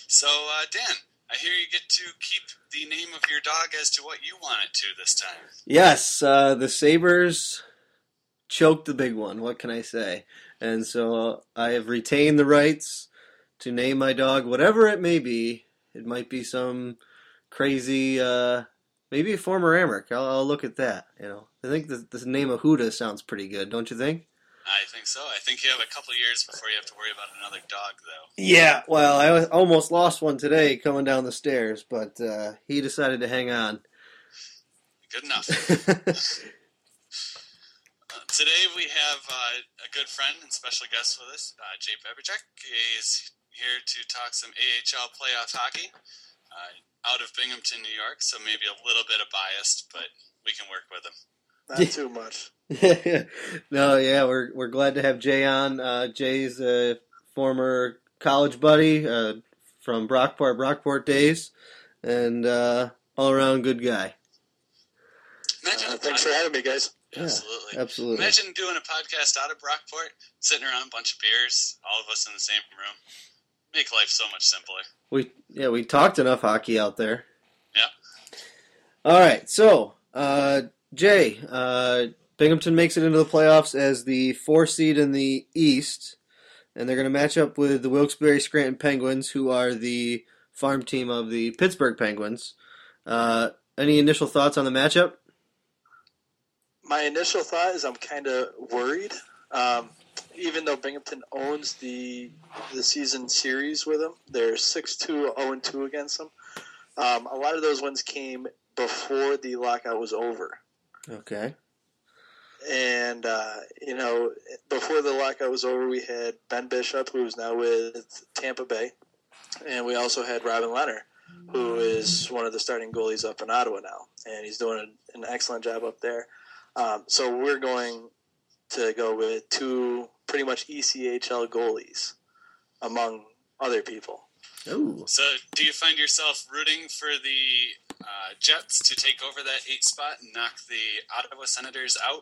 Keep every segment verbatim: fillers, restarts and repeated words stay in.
So, uh, Dan, I hear you get to keep the name of your dog as to what you want it to this time. Yes, uh, the Sabres choked the big one. What can I say? And so I have retained the rights to name my dog whatever it may be. It might be some crazy, uh, maybe a former Amherst. I'll, I'll look at that. You know, I think the, the name of Huda sounds pretty good, don't you think? I think so. I think you have a couple years before you have to worry about another dog, though. Yeah, well, I was, almost lost one today coming down the stairs, but uh, he decided to hang on. Good enough. uh, today we have uh, a good friend and special guest with us, uh, Jay Beberchek. He's here to talk some A H L playoff hockey uh, out of Binghamton, New York, so maybe a little bit of biased, but we can work with him. Not too much. No, yeah, we're we're glad to have Jay on. Uh, Jay's a former college buddy uh, from Brockport, Brockport days, and uh, all-around good guy. Imagine uh, thanks for having me, guys. Absolutely. Yeah, absolutely. Imagine doing a podcast out of Brockport, sitting around a bunch of beers, all of us in the same room. Make life so much simpler. We yeah, we talked enough hockey out there. Yeah. All right, so uh, Jay, uh, Binghamton makes it into the playoffs as the four seed in the East, and they're going to match up with the Wilkes-Barre Scranton Penguins, who are the farm team of the Pittsburgh Penguins. Uh, any initial thoughts on the matchup? My initial thought is I'm kind of worried. Um, even though Binghamton owns the the season series with them, they're six two, oh two against them. Um, a lot of those wins came before the lockout was over. Okay. And, uh, you know, before the lockout was over, we had Ben Bishop, who's now with Tampa Bay. And we also had Robin Leonard, who is one of the starting goalies up in Ottawa now. And he's doing an, an excellent job up there. Um, so we're going to go with two pretty much E C H L goalies, among other people. Ooh. So do you find yourself rooting for the uh, Jets to take over that eight spot and knock the Ottawa Senators out?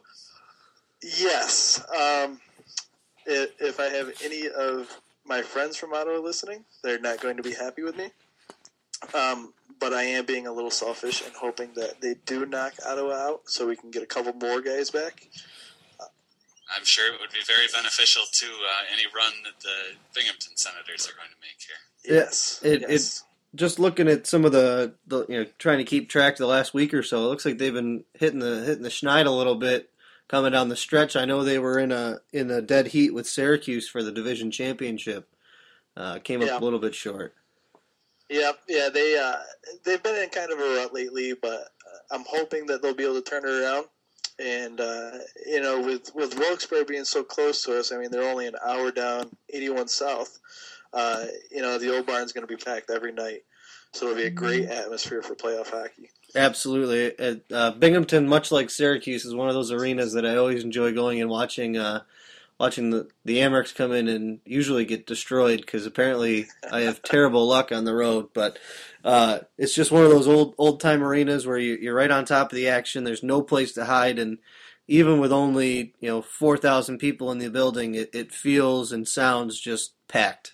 Yes. Um, if, if I have any of my friends from Ottawa listening, they're not going to be happy with me. Um, but I am being a little selfish and hoping that they do knock Ottawa out so we can get a couple more guys back. I'm sure it would be very beneficial to uh, any run that the Binghamton Senators are going to make here. Yes. It, yes. it, just looking at some of the, the, you know, trying to keep track of the last week or so, it looks like they've been hitting the hitting the schneid a little bit coming down the stretch. I know they were in a in a dead heat with Syracuse for the division championship. Uh, came up Yeah. a little bit short. Yep, yeah, they uh, they've been in kind of a rut lately, but I'm hoping that they'll be able to turn it around. And uh, you know, with with Wilkes-Barre being so close to us, I mean, they're only an hour down, eighty-one South. Uh, you know, the old barn's going to be packed every night, so it'll be a great atmosphere for playoff hockey. Absolutely. Uh, Binghamton, much like Syracuse, is one of those arenas that I always enjoy going and watching. Uh, watching the the Amerks come in and usually get destroyed because apparently I have terrible luck on the road. But uh, it's just one of those old old time arenas where you, you're right on top of the action. There's no place to hide, and even with only you know four thousand people in the building, it, it feels and sounds just packed.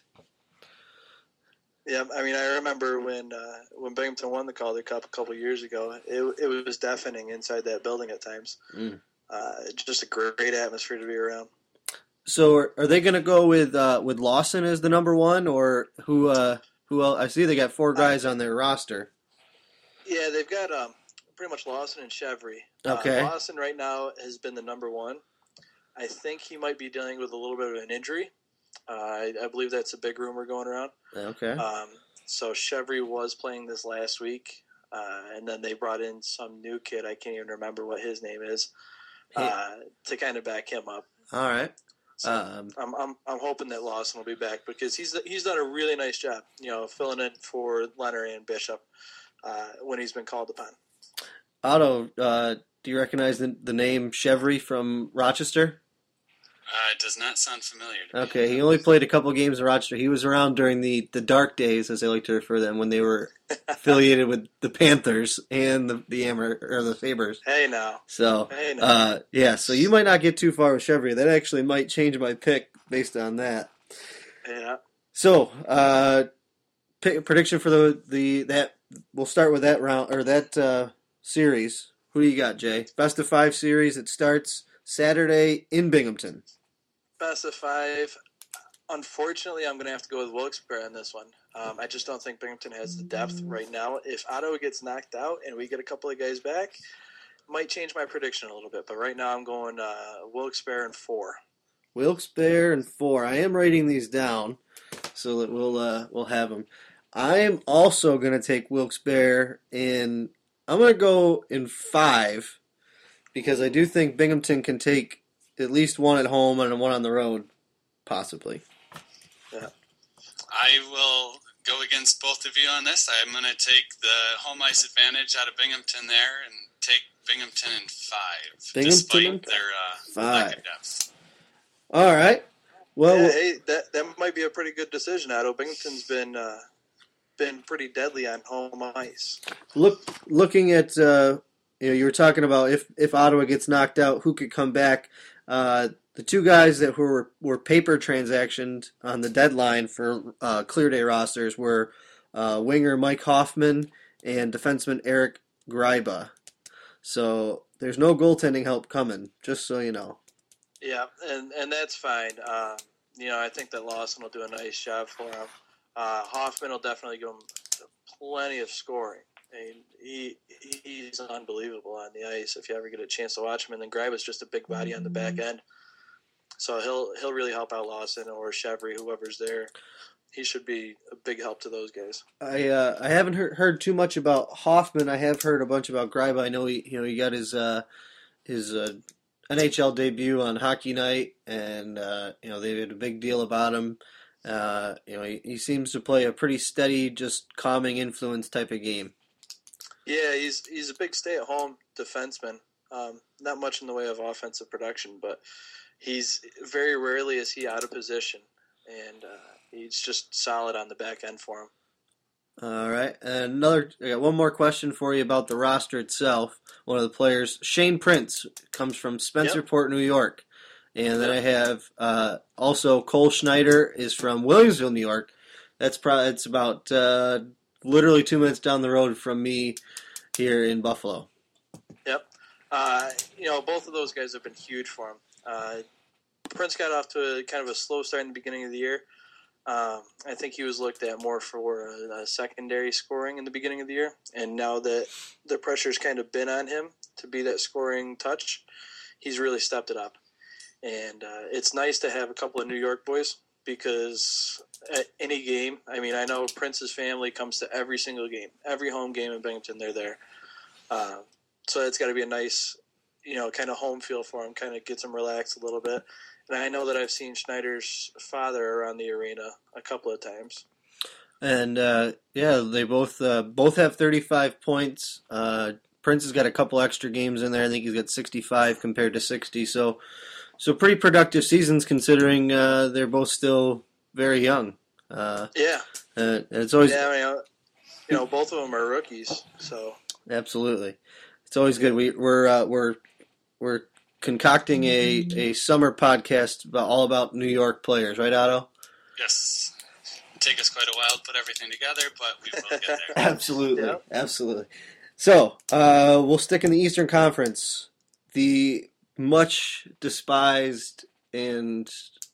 Yeah, I mean, I remember when uh, when Binghamton won the Calder Cup a couple years ago. It it was deafening inside that building at times. Mm. Uh, just a great atmosphere to be around. So are, are they going to go with uh, with Lawson as the number one, or who? Uh, who else? I see they got four guys on their roster. Yeah, they've got um, pretty much Lawson and Chevry. Okay. Uh, Lawson right now has been the number one. I think he might be dealing with a little bit of an injury. Uh, I, I believe that's a big rumor going around. Okay. Um, so Chevry was playing this last week, uh, and then they brought in some new kid. I can't even remember what his name is uh, to kind of back him up. All right. So Um, I'm, I'm I'm hoping that Lawson will be back because he's he's done a really nice job, you know, filling in for Leonard and Bishop uh, when he's been called upon. Otto, uh, do you recognize the, the name Chevry from Rochester? Uh, it does not sound familiar to me. Okay, he only played a couple games in Rochester. He was around during the, the dark days, as they like to refer to them, when they were affiliated with the Panthers and the the Amer or the Sabres. Hey now. So, Hey now. uh, yeah, so you might not get too far with Chevry. That actually might change my pick based on that. Yeah. So, uh, pick, prediction for the the that we'll start with that round or that uh, series. Who do you got, Jay? Best of five series. It starts Saturday in Binghamton. Best of five. Unfortunately, I'm going to have to go with Wilkes-Barre on this one. Um, I just don't think Binghamton has the depth right now. If Ottawa gets knocked out and we get a couple of guys back, it might change my prediction a little bit. But right now, I'm going uh, Wilkes-Barre in four. Wilkes-Barre and four. I am writing these down so that we'll uh, we'll have them. I am also going to take Wilkes-Barre in. I'm going to go in five because I do think Binghamton can take at least one at home and one on the road, possibly. Yeah. I will go against both of you on this. I'm going to take the home ice advantage out of Binghamton there and take Binghamton in five, Binghamton despite in their uh, five. lack of depth. All right. Well, yeah, hey, that that might be a pretty good decision, Otto. Binghamton's been uh, been pretty deadly on home ice. look looking at uh, you know you were talking about if if Ottawa gets knocked out, who could come back? Uh, the two guys that were were paper transactioned on the deadline for uh, Clear Day rosters were uh, winger Mike Hoffman and defenseman Eric Gryba. So there's no goaltending help coming, just so you know. Yeah, and, and that's fine. Um, you know, I think that Lawson will do a nice job for him. Uh, Hoffman will definitely give him plenty of scoring. I mean, he he's unbelievable on the ice if you ever get a chance to watch him. And then Gryba's just a big body on the back end. So he'll he'll really help out Lawson or Chevry, whoever's there. He should be a big help to those guys. I uh, I haven't heard, heard too much about Hoffman. I have heard a bunch about Gryba. I know he you know he got his uh, his uh, N H L debut on Hockey Night, and uh, you know they did a big deal about him. Uh, you know he, he seems to play a pretty steady, just calming influence type of game. Yeah, he's he's a big stay-at-home defenseman. Um, not much in the way of offensive production, but he's very rarely is he out of position, and uh, he's just solid on the back end for him. All right, and another. I got one more question for you about the roster itself. One of the players, Shane Prince, comes from Spencerport, yep. New York, and then yep. I have uh, also Cole Schneider is from Williamsville, New York. That's probably it's about uh, literally two minutes down the road from me here in Buffalo. Yep, uh, you know both of those guys have been huge for him. Uh, Prince got off to a kind of a slow start in the beginning of the year. Um, I think he was looked at more for a, a secondary scoring in the beginning of the year, and now that the pressure's kind of been on him to be that scoring touch, he's really stepped it up. And uh, it's nice to have a couple of New York boys because at any game, I mean, I know Prince's family comes to every single game, every home game in Binghamton, they're there. Uh, so it's got to be a nice, you know, kind of home feel for him, kind of gets him relaxed a little bit. And I know that I've seen Schneider's father around the arena a couple of times. And uh, yeah, they both uh, both have thirty-five points. Uh, Prince has got a couple extra games in there. I think he's got sixty-five compared to sixty. So, so pretty productive seasons considering uh, they're both still very young. Uh, yeah, uh, it's always yeah. I mean, you know, both of them are rookies. So absolutely, it's always good. We, we're uh, we're we're. concocting a, a summer podcast about, all about New York players, right, Otto? Yes. It'll take us quite a while to put everything together, but we will get there. Absolutely, yeah. absolutely. So, uh, we'll stick in the Eastern Conference. The much despised and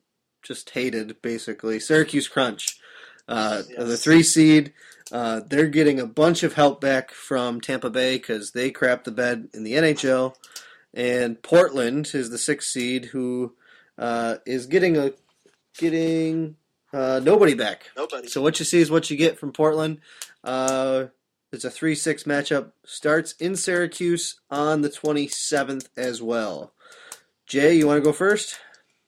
just hated, basically, Syracuse Crunch. Uh, yes. The three seed, uh, they're getting a bunch of help back from Tampa Bay because they crapped the bed in the N H L. And Portland is the sixth seed, who uh, is getting a getting uh, nobody back. Nobody. So what you see is what you get from Portland. Uh, it's a three six matchup. Starts in Syracuse on the twenty-seventh as well. Jay, you want to go first?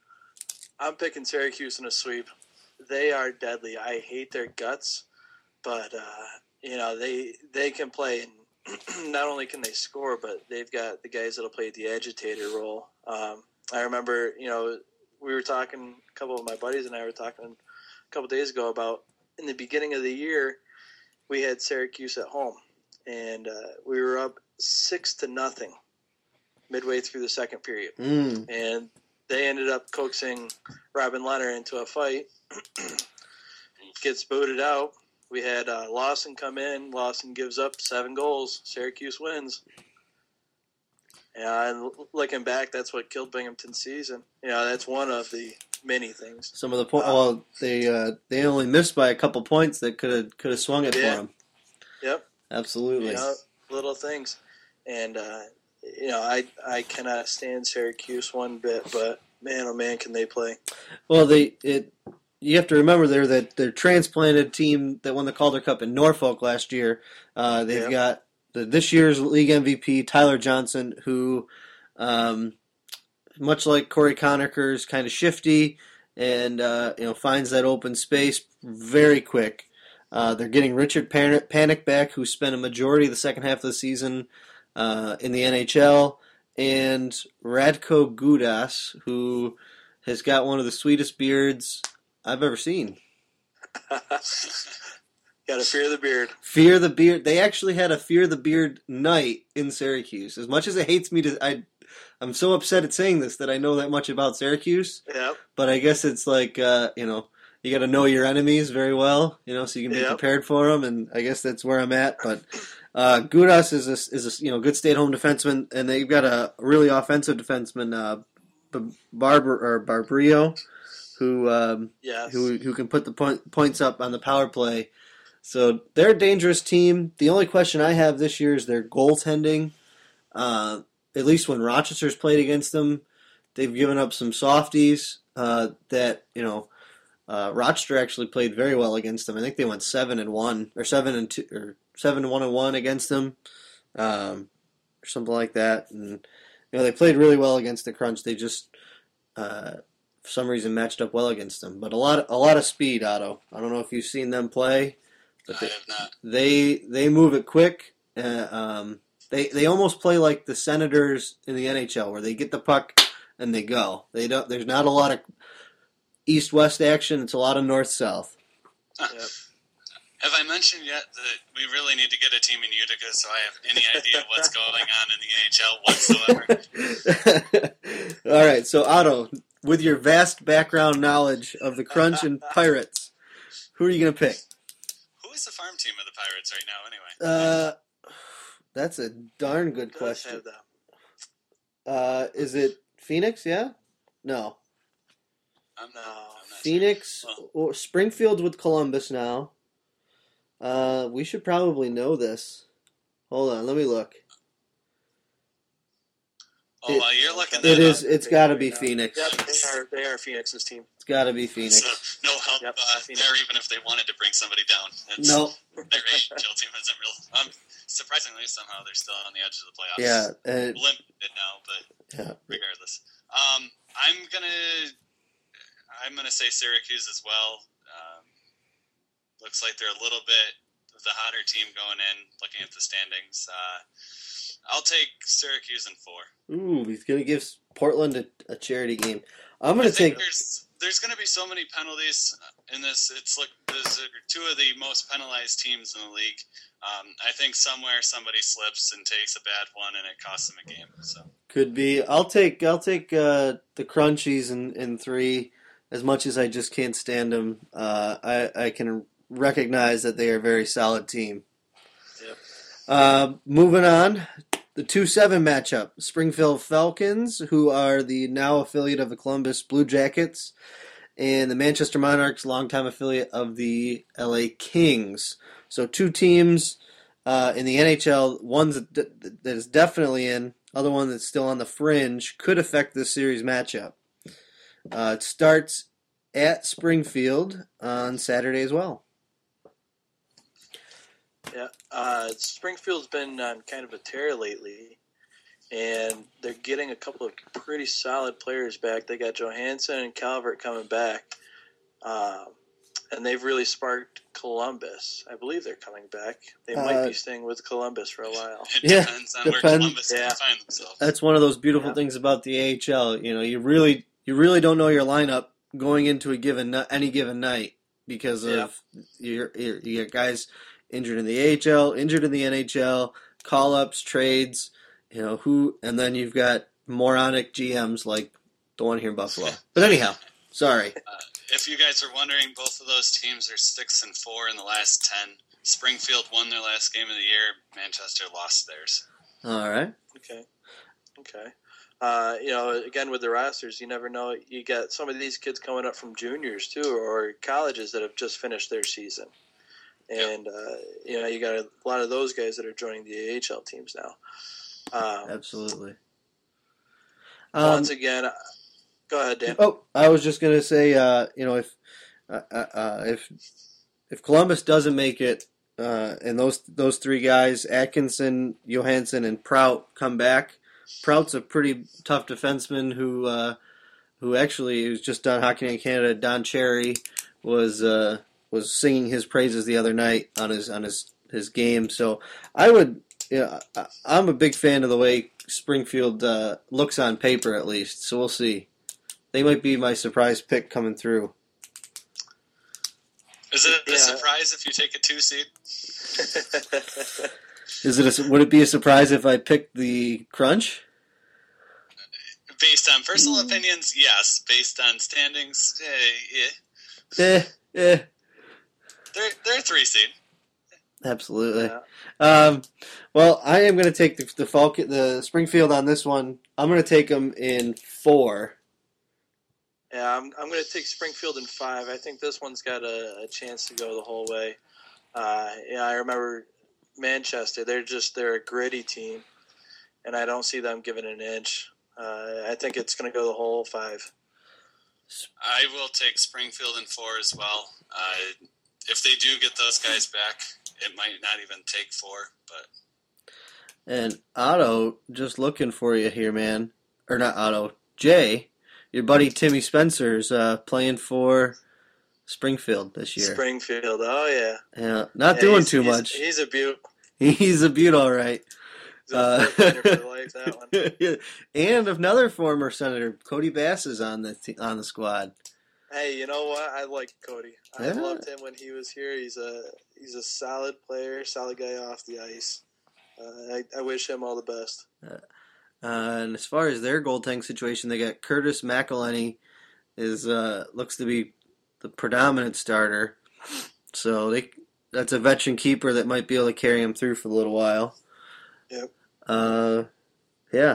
I'm picking Syracuse in a sweep. They are deadly. I hate their guts, but uh, you know they they can play. And not only can they score, but they've got the guys that'll play the agitator role. Um, I remember, you know, we were talking, a couple of my buddies and I were talking a couple of days ago about in the beginning of the year, we had Syracuse at home, and uh, we were up six to nothing midway through the second period. Mm. And they ended up coaxing Robin Lehner into a fight, gets booted out, We had uh, Lawson come in. Lawson gives up seven goals. Syracuse wins. Yeah, and looking back, that's what killed Binghamton's season. Yeah, that's one of the many things. Some of the point. Um, well, they uh, they only missed by a couple points that could have could have swung it Yeah. for them. Yep. Absolutely. You know, little things. And, uh, you know, I, I cannot stand Syracuse one bit, but man, oh man, can they play. Well, they it. You have to remember they're that their transplanted team that won the Calder Cup in Norfolk last year. Uh, they've Yep. got the, this year's league M V P Tyler Johnson, who, um, much like Corey Conacher, is kind of shifty and uh, you know finds that open space very quick. Uh, they're getting Richard Pan- Panic back, who spent a majority of the second half of the season uh, in the N H L, and Radko Gudas, who has got one of the sweetest beards I've ever seen. Gotta fear the beard. Fear the Beard. They actually had a Fear the Beard night in Syracuse. As much as it hates me to, I, I'm so upset at saying this that I know that much about Syracuse. Yep. But I guess it's like uh, you know you got to know your enemies very well, you know, so you can be Yep. prepared for them. And I guess that's where I'm at. But uh, Gudas is a, is a you know good stay-at-home defenseman, and they've got a really offensive defenseman, uh, B- Barber or Barbrio, who um, Yes. who who can put the point, points up on the power play. So they're a dangerous team. The only question I have this year is their goaltending. Uh, at least when Rochester's played against them, they've given up some softies uh, that you know. Uh, Rochester actually played very well against them. I think they went seven and one or seven and two or seven one and one against them, um, or something like that. And you know they played really well against the Crunch. They just uh, for some reason matched up well against them. But a lot, a lot of speed, Otto. I don't know if you've seen them play, but I they have not. they, they move it quick. Uh, um, they they almost play like the Senators in the N H L, where they get the puck and they go. They don't. There's not a lot of east-west action. It's a lot of north-south. Huh. Yep. Have I mentioned yet that we really need to get a team in Utica so I have any idea what's going on in the N H L whatsoever? All right, so Otto, with your vast background knowledge of the Crunch and Pirates, who are you going to pick? Who is the farm team of the Pirates right now, anyway? Uh, that's a darn good Does question. have that. Uh, is it Phoenix? Yeah, no. I'm not. I'm not Phoenix Well- or Springfield's with Columbus now. Uh, we should probably know this. Hold on, let me look. Oh, It- while you're looking It that is. up, It's got to be Phoenix. Yep, they are, they are Phoenix's team. It's got to be Phoenix. so no help Yep, uh, Phoenix. there, even if they wanted to bring somebody down. It's, No. Their A H L team isn't real. Um, surprisingly, somehow they're still on the edge of the playoffs. Yeah. Uh, Limited now, but yeah. regardless. Um, I'm gonna I'm gonna say Syracuse as well. Um, looks like they're a little bit of the hotter team going in. Looking at the standings, uh, I'll take Syracuse in four. Ooh, he's gonna give Portland a, a charity game. I'm I gonna think take. there's there's gonna be so many penalties in this. It's like those are two of the most penalized teams in the league. Um, I think somewhere somebody slips and takes a bad one, and it costs them a game. So. Could be. I'll take. I'll take uh, the Crunchies in, in three. As much as I just can't stand them, uh, I I can recognize that they are a very solid team. Yep. Uh, moving on, the two seven matchup: Springfield Falcons, who are the now affiliate of the Columbus Blue Jackets, and the Manchester Monarchs, longtime affiliate of the L A Kings. So two teams uh, in the N H L. One that, that is definitely in. Other one that's still on the fringe could affect this series matchup. Uh, it starts at Springfield on Saturday as well. Yeah, uh, Springfield's been on kind of a tear lately, and they're getting a couple of pretty solid players back. They got Johansson and Calvert coming back, um, and they've really sparked Columbus. I believe they're coming back. They might Uh, be staying with Columbus for a while. It Yeah, depends on depends. where Columbus Yeah. can find themselves. That's one of those beautiful Yeah. things about the A H L. You know, you really you really don't know your lineup going into a given ni- any given night because of your, your you get guys injured in the A H L, injured in the N H L, call ups, trades. You know who, and then you've got moronic G Ms like the one here in Buffalo. But anyhow, sorry. if you guys are wondering, both of those teams are six and four in the last ten. Springfield won their last game of the year. Manchester lost theirs. All right. Okay. Okay. Uh, you know, again, with the rosters, you never know. You got some of these kids coming up from juniors, too, or colleges that have just finished their season. And, yep. uh, you know, you got a lot of those guys that are joining the A H L teams now. Um, Absolutely. Once um, again, uh, go ahead, Dan. Oh, I was just going to say, uh, you know, if uh, uh, if if Columbus doesn't make it, uh, and those those three guys, Atkinson, Johansson, and Prout, come back, Prout's a pretty tough defenseman who uh, who actually was just on Hockey Night in Canada. Don Cherry was uh, was singing his praises the other night on his on his, his game. So I would, you know, I, I'm a big fan of the way Springfield uh, looks on paper, at least. So we'll see. They might be my surprise pick coming through. Is it a Yeah. surprise if you take a two seed? Is it? A, would it be a surprise if I picked the Crunch? Based on personal opinions, yes. Based on standings, eh, eh. Eh, eh. They're they're a three seed. Absolutely. Yeah. Um, well, I am going to take the the, Falcon, the Springfield on this one. I'm going to take them in four. Yeah, I'm I'm going to take Springfield in five. I think this one's got a, a chance to go the whole way. Uh, yeah, I remember Manchester. They're just they're a gritty team, and I don't see them giving an inch. Uh, I think it's going to go the whole five. I will take Springfield in four as well. Uh, if they do get those guys back, it might not even take four. But And Otto, just looking for you here, man. Or not Otto. Jay, your buddy Timmy Spencer's uh, playing for Springfield this year. Springfield, oh yeah. Yeah, not Yeah, doing he's- too he's- much. He's a beaut. He's a beaut, all right. He's a Uh, fighter for life, that one. And another former senator, Cody Bass, is on the t- on the squad. Hey, you know what? I like Cody. I Yeah. loved him when he was here. He's a he's a solid player, solid guy off the ice. Uh, I, I wish him all the best. Uh, and as far as their goaltending situation, they got Curtis McElhenney is uh, looks to be the predominant starter. So they that's a veteran keeper that might be able to carry him through for a little while. Yep. Uh, yeah.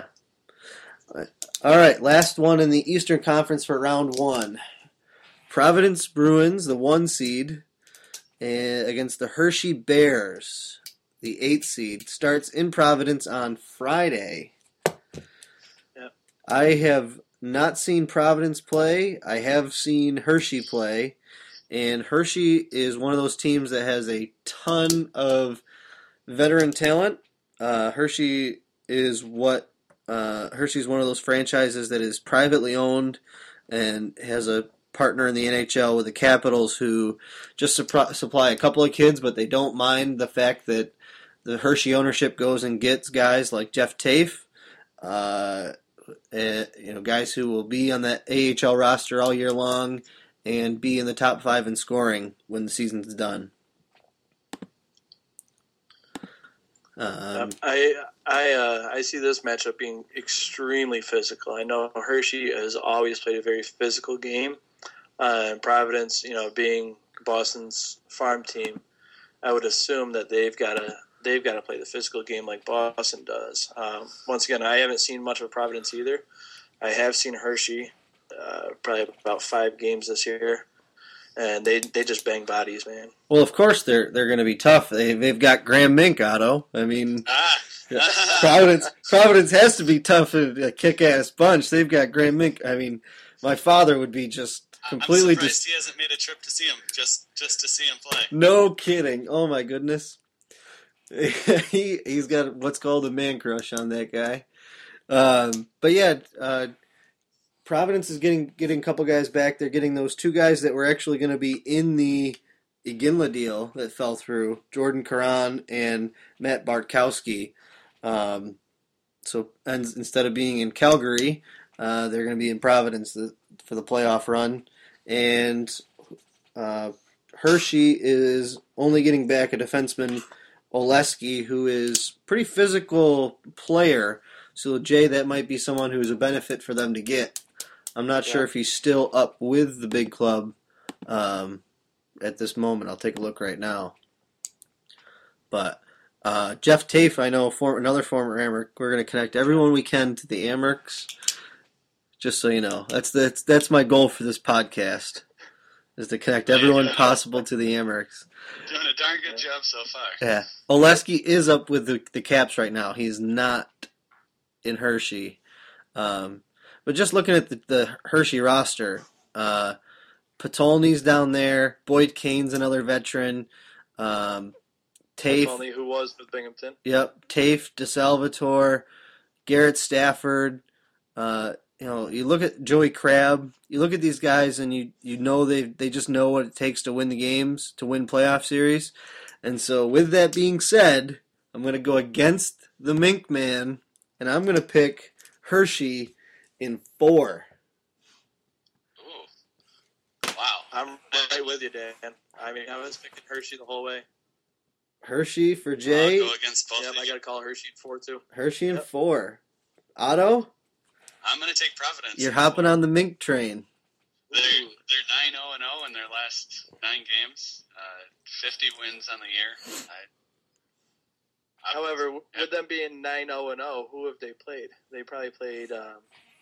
All right, last one in the Eastern Conference for round one. Providence Bruins, the one seed, and against the Hershey Bears, the eight seed. Starts in Providence on Friday. Yep. I have not seen Providence play. I have seen Hershey play. And Hershey is one of those teams that has a ton of veteran talent. Uh, Hershey is what uh, Hershey's one of those franchises that is privately owned and has a partner in the N H L with the Capitals who just supr- supply a couple of kids, but they don't mind the fact that the Hershey ownership goes and gets guys like Jeff Tafe, uh, and, you know, guys who will be on that A H L roster all year long and be in the top five in scoring when the season's done. Um, I I uh, I see this matchup being extremely physical. I know Hershey has always played a very physical game. Uh, and Providence, you know, being Boston's farm team, I would assume that they've got to they've got to play the physical game like Boston does. Um, once again, I haven't seen much of Providence either. I have seen Hershey, uh, probably about five games this year, and they they just bang bodies, man. well, of course they're they're going to be tough. They they've got Graham Mink, Otto. I mean, ah, Providence Providence has to be tough and a kick-ass bunch. They've got Graham Mink. I mean, my father would be just completely I'm surprised dis- he hasn't made a trip to see him just just to see him play. No kidding. Oh my goodness. he he's got what's called a man crush on that guy. Um, but yeah, uh, Providence is getting getting a couple guys back. They're getting those two guys that were actually going to be in the Iginla deal that fell through, Jordan Karan and Matt Bartkowski. Um, so and instead of being in Calgary, uh, they're going to be in Providence the, for the playoff run. And uh, Hershey is only getting back a defenseman, Oleski, who is a pretty physical player. So, Jay, that might be someone who's a benefit for them to get. I'm not Yeah. sure if he's still up with the big club, um, at this moment. I'll take a look right now. But uh, Jeff Tafe, I know, for, another former Amerk. We're going to connect everyone we can to the Amerks. Just so you know, that's that's that's my goal for this podcast, is to connect everyone possible to the Amerks. Doing a darn good job so far. Yeah, Oleski is up with the the Caps right now. He's not in Hershey. Um, but just looking at the, the Hershey roster, uh, Patolny's down there. Boyd Kane's another veteran. Um, Tafe, Patolny, who was with Binghamton. Yep, Tafe, DeSalvatore, Garrett Stafford. Uh, you know, you look at Joey Crabb. You look at these guys, and you you know they they just know what it takes to win the games, to win playoff series. And so, with that being said, I'm going to go against the Mink Man, and I'm going to pick Hershey in four. Ooh. Wow. I'm right with you, Dan. I mean, I was picking Hershey the whole way. Hershey for Jay. I'll go against both Yep, of you. I got to call Hershey in four, too. Hershey in Yep. four. Otto, I'm going to take Providence. you're hopping on the Mink train. They're they're nine zero and zero in their last nine games. Uh, Fifty wins on the year. I, I, However, with them being nine zero and zero, who have they played? They probably played um,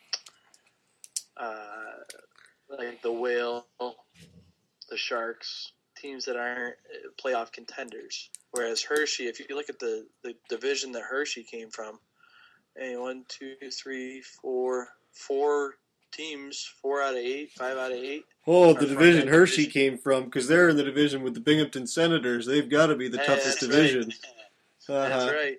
uh, like the Whale, the Sharks, teams that aren't playoff contenders. Whereas Hershey, if you look at the, the division that Hershey came from, and one, two, three, four, four teams, four out of eight, five out of eight. Oh, Are the from division that Hershey division. came from, because they're in the division with the Binghamton Senators. They've got to be the Hey, toughest that's division. Right. That's Uh-huh. right.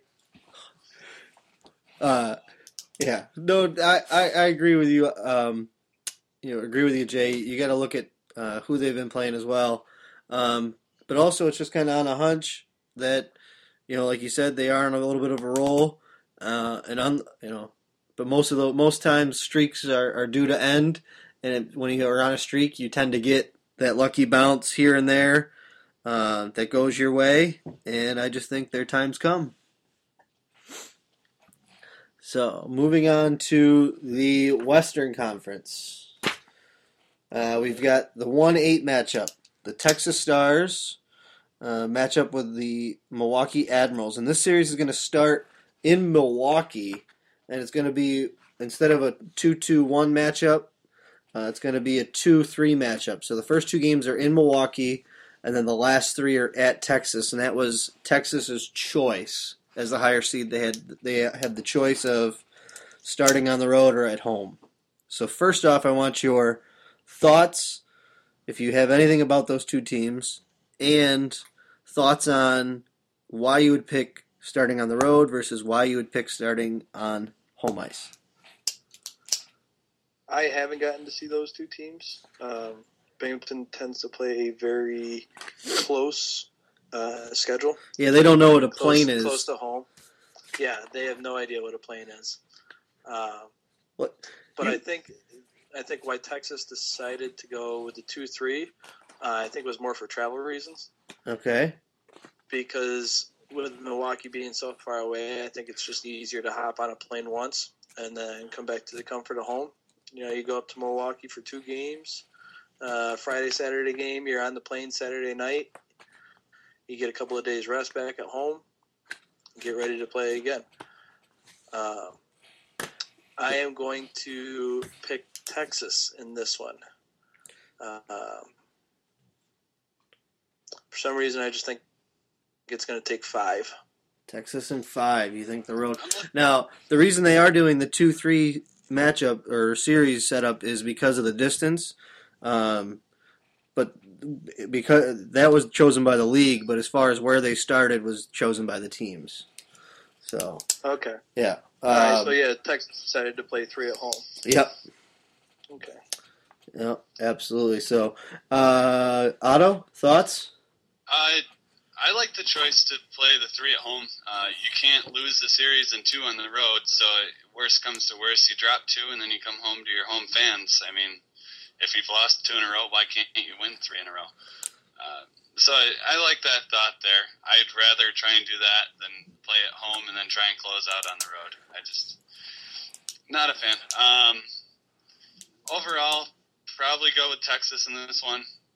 Uh, yeah, no, I, I, I agree with you. Um, you know, agree with you, Jay. You got to look at uh, who they've been playing as well. Um, but also, it's just kind of on a hunch that, you know, like you said, they are on a little bit of a roll, uh, and on, you know, but most of the most times streaks are, are due to end, and it, when you are on a streak, you tend to get that lucky bounce here and there uh, that goes your way, and I just think their time's come. So, moving on to the Western Conference. Uh, we've got the one eight matchup. The Texas Stars uh, match up with the Milwaukee Admirals. And this series is going to start in Milwaukee. And it's going to be, instead of a two two one matchup, uh, it's going to be a two three matchup. So the first two games are in Milwaukee, and then the last three are at Texas. And that was Texas's choice. As the higher seed, they had they had the choice of starting on the road or at home. So first off, I want your thoughts, if you have anything about those two teams, and thoughts on why you would pick starting on the road versus why you would pick starting on home ice. I haven't gotten to see those two teams. Um, Binghamton tends to play a very close uh, schedule. Yeah, they don't know what a Close, plane is. Close to home. Yeah, they have no idea what a plane is. Um, What? but You- I think I think why Texas decided to go with the two three, uh, I think was more for travel reasons. Okay. Because with Milwaukee being so far away, I think it's just easier to hop on a plane once and then come back to the comfort of home. You know, you go up to Milwaukee for two games. Uh, Friday, Saturday game, you're on the plane Saturday night. You get a couple of days rest back at home. Get ready to play again. Uh, I am going to pick Texas in this one. Uh, um, for some reason, I just think it's going to take five. Texas and five. You think the road? Now, the reason they are doing the two three matchup or series setup is because of the distance. Um, but because that was chosen by the league, but as far as where they started was chosen by the teams. So Okay. yeah. All right, Um, so, yeah, Texas decided to play three at home. Yep. Okay. Yep. Absolutely. So, uh, Otto, thoughts? Uh, I like the choice to play the three at home. Uh, you can't lose the series and two on the road, so worst comes to worst, you drop two and then you come home to your home fans. I mean, if you've lost two in a row, why can't you win three in a row? Uh, so I, I like that thought there. I'd rather try and do that than play at home and then try and close out on the road. I just, not a fan. Um, overall, probably go with Texas in this one.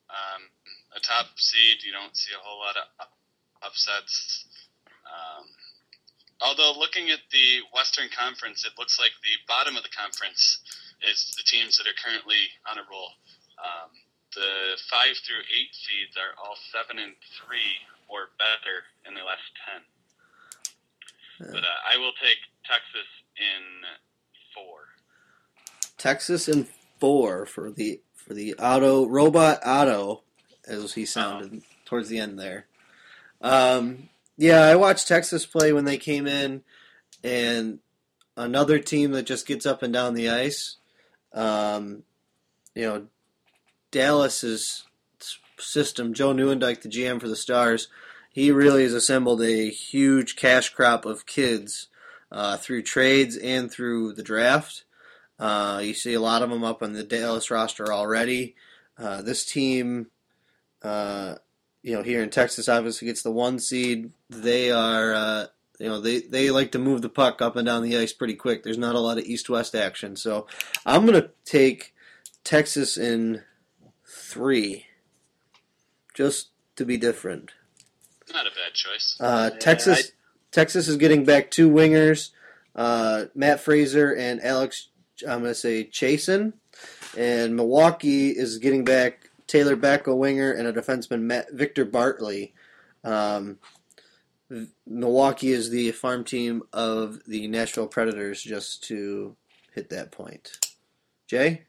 Um, a top seed, you don't see a whole lot of upsets. Um, although looking at the Western Conference, it looks like the bottom of the conference is the teams that are currently on a roll. Um, the five through eight seeds are all seven and three or better in the last ten. Yeah. But uh, I will take Texas in four. Texas in four for the for the Otto robot Otto, as he sounded uh-huh. towards the end there. Um, yeah, I watched Texas play when they came in, and another team that just gets up and down the ice. Um, you know, Dallas's system, Joe Newendike, the G M for the Stars, he really has assembled a huge cash crop of kids uh, through trades and through the draft. Uh, you see a lot of them up on the Dallas roster already. Uh, this team, uh, you know, here in Texas, obviously gets the one seed. They are, uh, you know, they, they like to move the puck up and down the ice pretty quick. There's not a lot of east-west action. So I'm going to take Texas in three, just to be different. Not a bad choice. Uh, Texas, I... Texas is getting back two wingers, uh, Matt Fraser and Alex. I'm going to say Chasen. And Milwaukee is getting back Taylor Beck, a winger, and a defenseman, Matt, Victor Bartley. Um, Milwaukee is the farm team of the Nashville Predators, just to hit that point. Jay?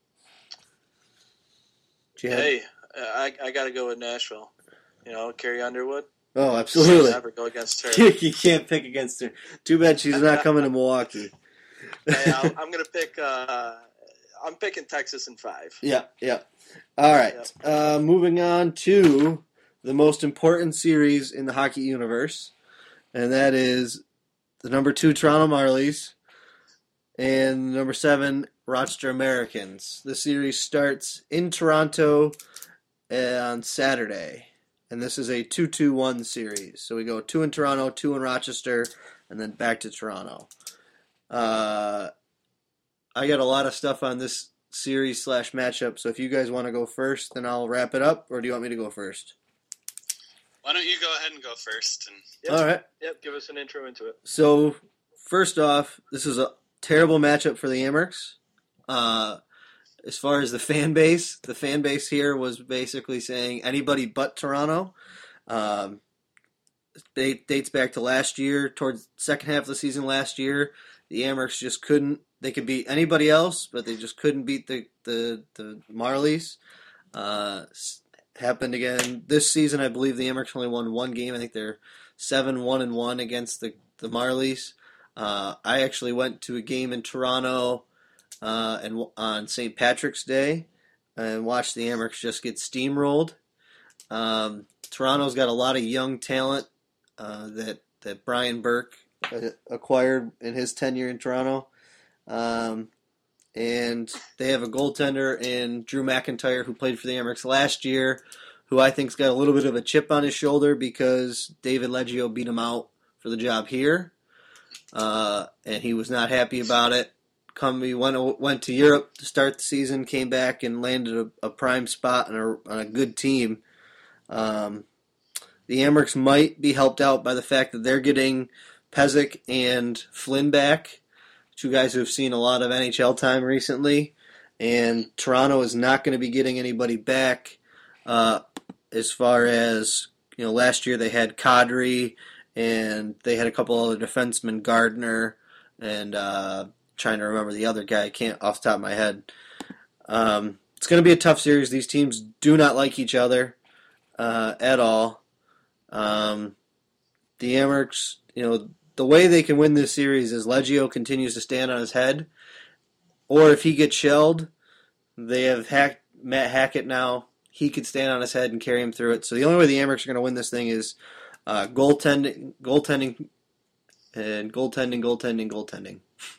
Jay? Hey, I, I got to go with Nashville. You know, Carrie Underwood. Oh, absolutely. Never go against her. You can't pick against her. Too bad she's not coming to Milwaukee. Hey, I'm, I'm going to pick. Uh, I'm picking Texas in five. Yeah, yeah. All right. Yep. Uh, moving on to the most important series in the hockey universe, and that is the number two Toronto Marlies and number seven Rochester Americans. The series starts in Toronto on Saturday, and this is a two two one series. So we go two in Toronto, two in Rochester, and then back to Toronto. Uh, I got a lot of stuff on this series slash matchup, so if you guys want to go first, then I'll wrap it up, or do you want me to go first? Why don't you go ahead and go first? And yep. All right. Yep, give us an intro into it. So, first off, this is a terrible matchup for the Amerks. Uh, as far as the fan base, the fan base here was basically saying anybody but Toronto. Um, it dates back to last year, towards the second half of the season last year. The Amerks just couldn't. They could beat anybody else, but they just couldn't beat the the, the Marlies. Uh, happened again this season. I believe the Amerks only won one game. I think they're seven one and one against the the Marlies. Uh, I actually went to a game in Toronto uh, and on Saint Patrick's Day and watched the Amerks just get steamrolled. Um, Toronto's got a lot of young talent uh, that that Brian Burke acquired in his tenure in Toronto. Um, and they have a goaltender in Drew McIntyre, who played for the Amerks last year, who I think's got a little bit of a chip on his shoulder because David Leggio beat him out for the job here, uh, and he was not happy about it. Come, he went went to Europe to start the season, came back and landed a, a prime spot on a, on a good team. Um, the Amerks might be helped out by the fact that they're getting Pezic and Flynn back, two guys who have seen a lot of N H L time recently, and Toronto is not going to be getting anybody back. Uh, as far as, you know, last year they had Kadri, and they had a couple other defensemen, Gardner, and uh, trying to remember the other guy. I can't off the top of my head. Um, it's going to be a tough series. These teams do not like each other uh, at all. Um, the Amerks, you know, the way they can win this series is Leggio continues to stand on his head, or if he gets shelled, they have Hack, Matt Hackett now. He could stand on his head and carry him through it. So the only way the Amerks are going to win this thing is uh, goaltending, goaltending, and goaltending, goaltending, goaltending.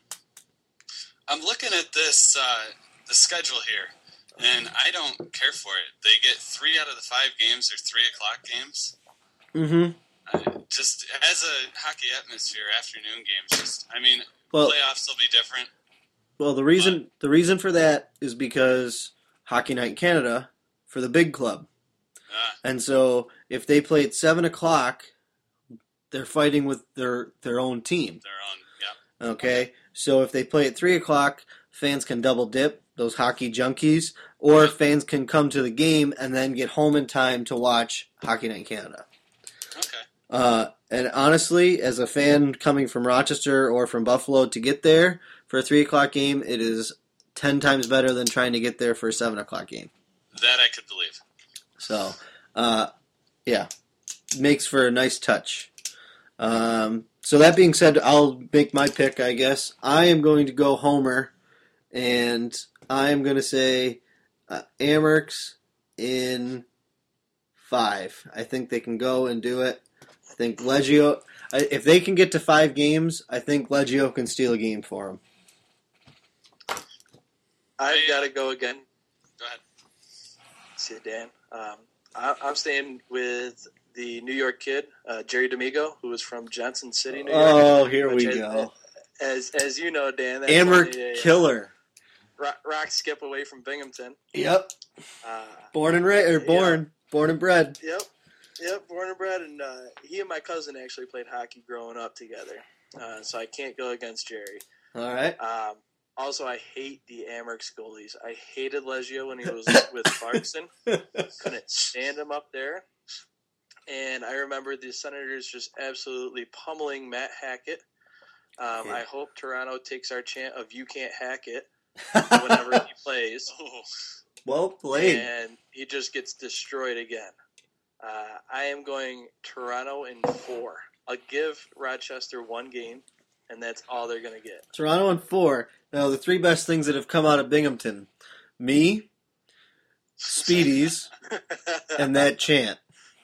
I'm looking at this uh, the schedule here, and I don't care for it. They get three out of the five games are three o'clock games. Mm-hmm. Uh, just as a hockey atmosphere, afternoon games. Just, I mean, well, playoffs will be different. Well, the reason but, the reason for that is because Hockey Night in Canada for the big club. Ah, And so if they play at seven o'clock, they're fighting with their, their own team. their own. Yeah. Okay? So if they play at three o'clock, fans can double dip, those hockey junkies, or fans can come to the game and then get home in time to watch Hockey Night in Canada. Okay. Uh, and honestly, as a fan coming from Rochester or from Buffalo to get there for a three o'clock game, it is ten times better than trying to get there for a seven o'clock game. That I could believe. So, uh, yeah, makes for a nice touch. Um, so that being said, I'll make my pick, I guess. I am going to go Homer, and I am going to say uh, Amerks in five. I think they can go and do it. I think Leggio, if they can get to five games, I think Leggio can steal a game for them. I've got to go again. Go ahead. See you, Dan. Um, I, I'm staying with the New York kid, uh, Jerry D'Amigo, who is from Johnson City, New York. Oh, here we which go. As as you know, Dan, that's Amber only a, Killer. rock, rock skip away from Binghamton. Yep. Uh, Born and ra- or born, Yeah. born and bred. Yep, yep, born and bred, and uh, he and my cousin actually played hockey growing up together. Uh, so I can't go against Jerry. All right. Um, also, I hate the Amerks goalies. I hated Leggio when he was with Clarkson. Couldn't stand him up there. And I remember the Senators just absolutely pummeling Matt Hackett. Um, Yeah. I hope Toronto takes our chant of "You can't hack it" whenever he plays, Oh, Well played. and he just gets destroyed again. Uh, I am going Toronto in four. I'll give Rochester one game, and that's all they're going to get. Toronto in four. Now, the three best things that have come out of Binghamton. Me, Speedies, and that chant.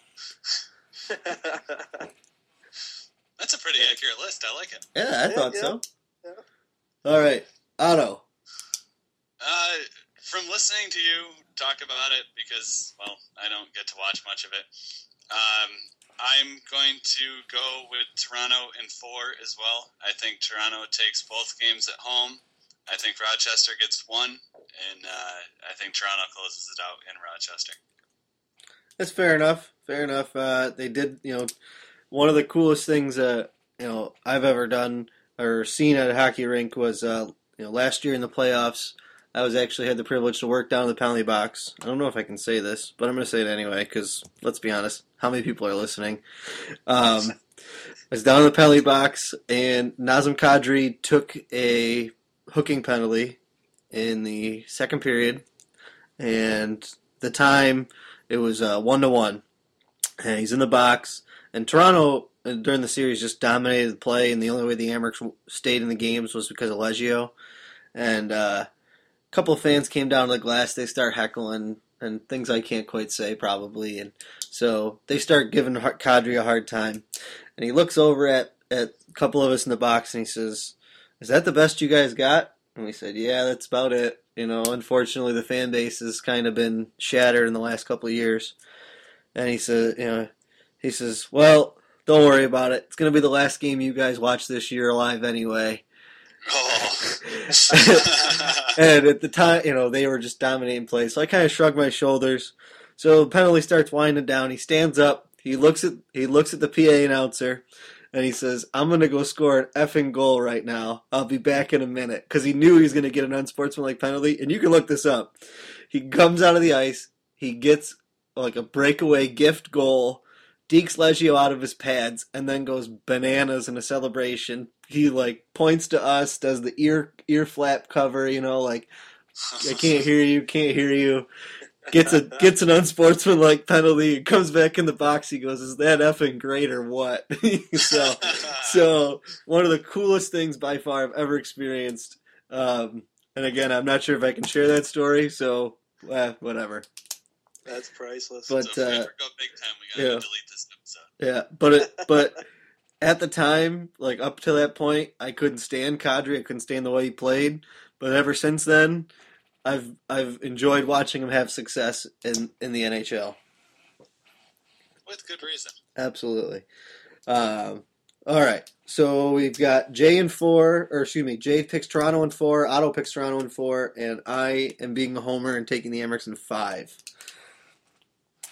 that's a pretty accurate list. I like it. Yeah, I Yeah, thought yeah, so. yeah. All right. Otto. Uh, from listening to you talk about it, because, well, I don't get to watch much of it, um, I'm going to go with Toronto in four as well. I think Toronto takes both games at home. I think Rochester gets one, and uh, I think Toronto closes it out in Rochester. That's fair enough. Fair enough. Uh, they did, you know, one of the coolest things uh, you know I've ever done or seen at a hockey rink was uh, you know last year in the playoffs. I was actually had the privilege to work down in the penalty box. I don't know if I can say this, but I'm going to say it anyway because let's be honest, how many people are listening? Um, I was down in the penalty box, and Nazem Kadri took a hooking penalty in the second period, and the time it was uh, one to one, and he's in the box. And Toronto uh, during the series just dominated the play, and the only way the Amerks stayed in the games was because of Leggio. And uh, a couple of fans came down to the glass. They start heckling and things I can't quite say probably, and so they start giving Kadri a hard time. And he looks over at at a couple of us in the box, and he says, "Is that the best you guys got?" And we said, "Yeah, that's about it." You know, unfortunately, the fan base has kind of been shattered in the last couple of years. And he said, you know, he says, "Well, don't worry about it. It's going to be the last game you guys watch this year alive anyway." Oh. And at the time, you know, they were just dominating play. So I kind of shrugged my shoulders. So the penalty starts winding down. He stands up. He looks at he looks at the P A announcer, and he says, "I'm going to go score an effing goal right now. I'll be back in a minute." Because he knew he was going to get an unsportsmanlike penalty. And you can look this up. He comes out of the ice. He gets like a breakaway gift goal, dekes Leggio out of his pads, and then goes bananas in a celebration. He like points to us, does the ear ear flap cover, you know, like I can't hear you, can't hear you. Gets a gets an unsportsmanlike penalty. Comes back in the box. He goes, "Is that effing great or what?" so, so one of the coolest things by far I've ever experienced. Um, and again, I'm not sure if I can share that story. So, eh, whatever. That's priceless. But So if we uh, ever go big time, we gotta yeah. delete this episode. yeah, but it, but at the time, like up to that point, I couldn't stand Kadri. I couldn't stand the way he played. But ever since then, I've I've enjoyed watching him have success in, in the N H L. With good reason. Absolutely. Um, all right. So we've got Jay in four, or excuse me, Jay picks Toronto in four, Otto picks Toronto in four, and I am being a homer and taking the Amerks in five.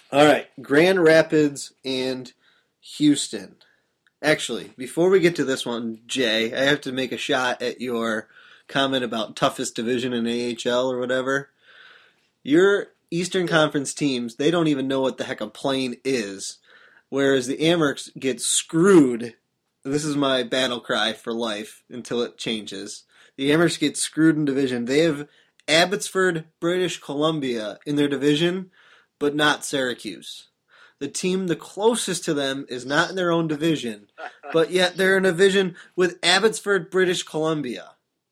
All right, Grand Rapids and Houston. Actually, before we get to this one, Jay, I have to make a shot at your comment about toughest division in A H L or whatever. Your Eastern Conference teams, they don't even know what the heck a plane is, whereas the Amerks get screwed. This is my battle cry for life until it changes. The Amerks get screwed in division. They have Abbotsford, British Columbia in their division, but not Syracuse. The team the closest to them is not in their own division, but yet they're in a division with Abbotsford, British Columbia.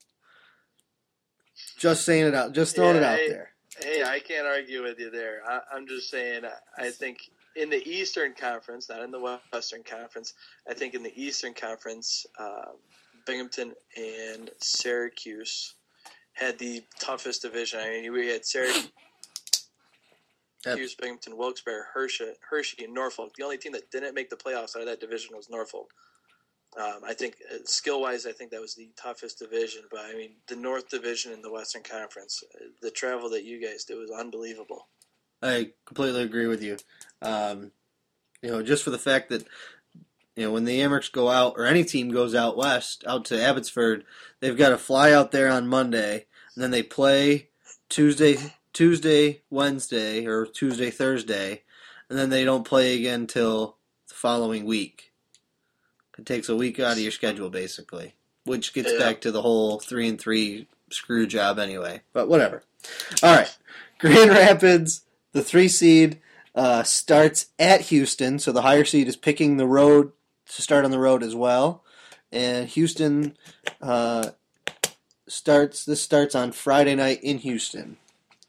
Just saying it out, just throwing Yeah, it out hey, there. Hey, I can't argue with you there. I, I'm just saying, I think in the Eastern Conference, not in the Western Conference, I think in the Eastern Conference, uh, Binghamton and Syracuse had the toughest division. I mean, we had Syracuse, Hughes, Binghamton, Wilkes-Barre, Hershey, Hershey, and Norfolk. The only team that didn't make the playoffs out of that division was Norfolk. Um, I think uh, skill-wise, I think that was the toughest division. But I mean, the North Division in the Western Conference, uh, the travel that you guys did was unbelievable. I completely agree with you. Um, you know, just for the fact that you know when the Amerks go out, or any team goes out west, out to Abbotsford, they've got to fly out there on Monday, and then they play Tuesday. Tuesday, Wednesday, or Tuesday, Thursday, and then they don't play again till the following week. It takes a week out of your schedule, basically, which gets Yeah. back to the whole three and three screw job anyway. But whatever. All right, Grand Rapids, the three seed, uh, starts at Houston, so the higher seed is picking the road to start on the road as well, and Houston uh, starts. This starts on Friday night in Houston.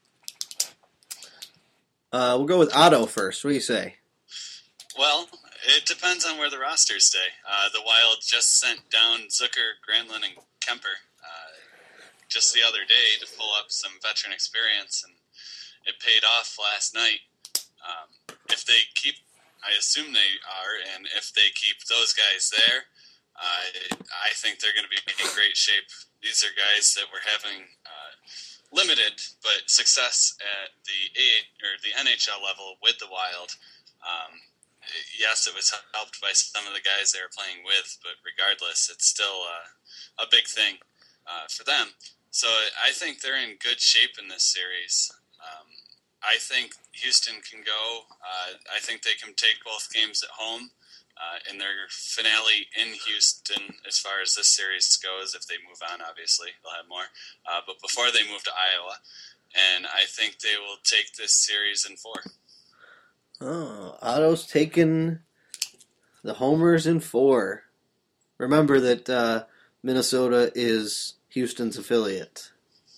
Uh, we'll go with Otto first. What do you say? Well, it depends on where the rosters stay. Uh, the Wild just sent down Zucker, Granlund, and Kemper uh, just the other day to pull up some veteran experience, and it paid off last night. Um, if they keep, I assume they are, and if they keep those guys there, uh, I think they're going to be in great shape. These are guys that were having uh, limited but success at the A or the N H L level with the Wild. Um, yes, it was helped by some of the guys they were playing with, but regardless, it's still uh, a big thing uh, for them. So I think they're in good shape in this series. Um, I think Houston can go. Uh, I think they can take both games at home. Uh, in their finale in Houston, as far as this series goes, if they move on, obviously, they'll have more. Uh, but before they move to Iowa, and I think they will take this series in four. Oh, Otto's taking the homers in four. Remember that uh, Minnesota is Houston's affiliate.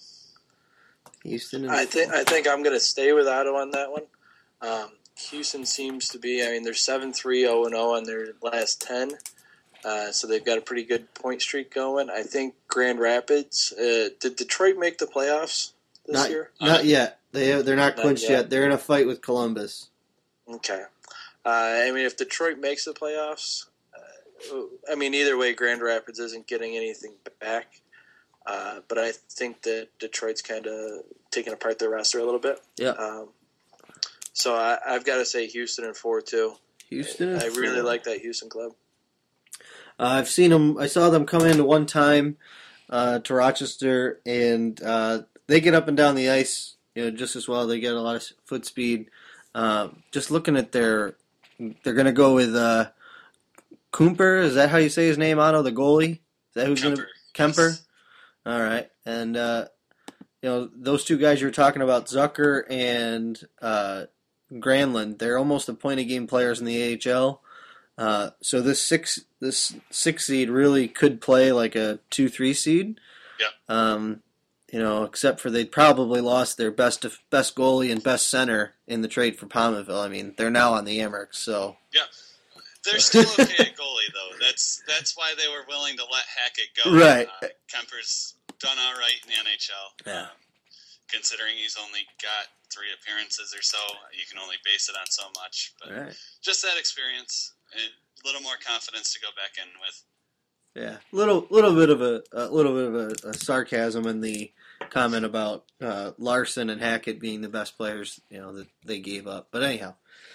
Houston. I think I think I'm going to stay with Otto on that one. Um, Houston seems to be, I mean, they're seven three, oh and oh on their last ten, uh, so they've got a pretty good point streak going. I think Grand Rapids, uh, did Detroit make the playoffs this not, year? Not yet. They, they're not, Not clinched yet. yet. They're in a fight with Columbus. Okay. Uh, I mean, if Detroit makes the playoffs, uh, I mean, either way, Grand Rapids isn't getting anything back. Uh, but I think that Detroit's kind of taking apart their roster a little bit. Yeah. Um, so I, I've got to say Houston in four too. Houston. I really four. like that Houston club. Uh, I've seen them. I saw them come in one time uh, to Rochester, and uh, they get up and down the ice, you know, just as well. They get a lot of foot speed. Uh, just looking at their, they're going to go with uh, Kumper. Is that how you say his name, Otto? The goalie. Is that who's going to Kemper? Yes. All right, and uh, you know those two guys you were talking about, Zucker and uh, Granlund. They're almost a point a game players in the A H L. Uh, so this six this six seed really could play like a two three seed. Yeah. Um, you know, except for they'd probably lost their best best goalie and best center in the trade for Palmerville. I mean, they're now on the Amerks, so yeah. They're still okay at goalie, though. That's that's why they were willing to let Hackett go. Right. Uh, Kemper's done all right in the N H L. Yeah. Um, considering he's only got three appearances or so, you can only base it on so much. But right. just that experience, and a little more confidence to go back in with. Yeah, little little bit of a, a little bit of a, a sarcasm in the comment about uh, Larson and Hackett being the best players, you know, that they gave up. But anyhow,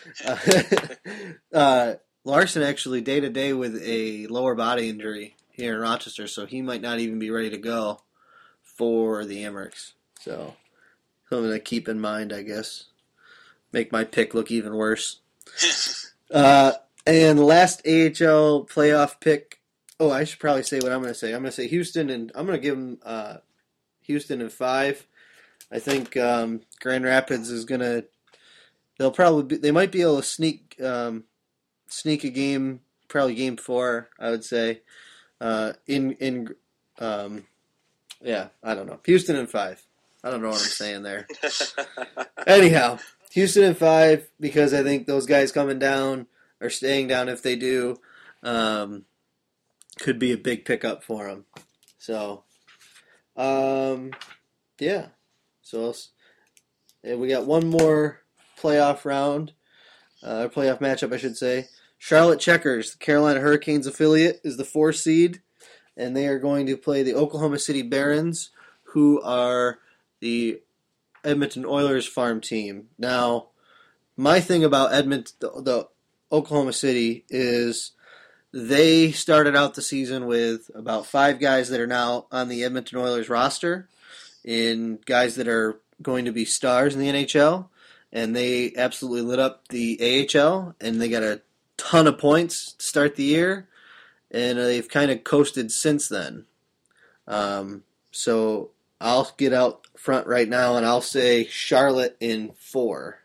Uh, uh, Larson actually day to day with a lower body injury here in Rochester, so he might not even be ready to go for the Amerks. So something to keep in mind, I guess. Make my pick look even worse. uh, and the last A H L playoff pick. Oh, I should probably say what I'm going to say. I'm going to say Houston, and I'm going to give them uh, Houston in five. I think um, Grand Rapids is going to. They'll probably be, they might be able to sneak um, sneak a game, probably game four, I would say. Uh, in in um, yeah, I don't know. Houston in five. I don't know what I'm saying there. Anyhow, Houston in five because I think those guys coming down or staying down if they do um, could be a big pickup for them. So, um, yeah. So and we got one more playoff round, uh, playoff matchup, I should say. Charlotte Checkers, the Carolina Hurricanes affiliate, is the four seed, and they are going to play the Oklahoma City Barons, who are the Edmonton Oilers farm team. Now, my thing about Edmonton, the, the Oklahoma City, is they started out the season with about five guys that are now on the Edmonton Oilers roster, and guys that are going to be stars in the N H L, and they absolutely lit up the A H L, and they got a ton of points to start the year, and they've kind of coasted since then. Um, so I'll get out front right now, and I'll say Charlotte in four.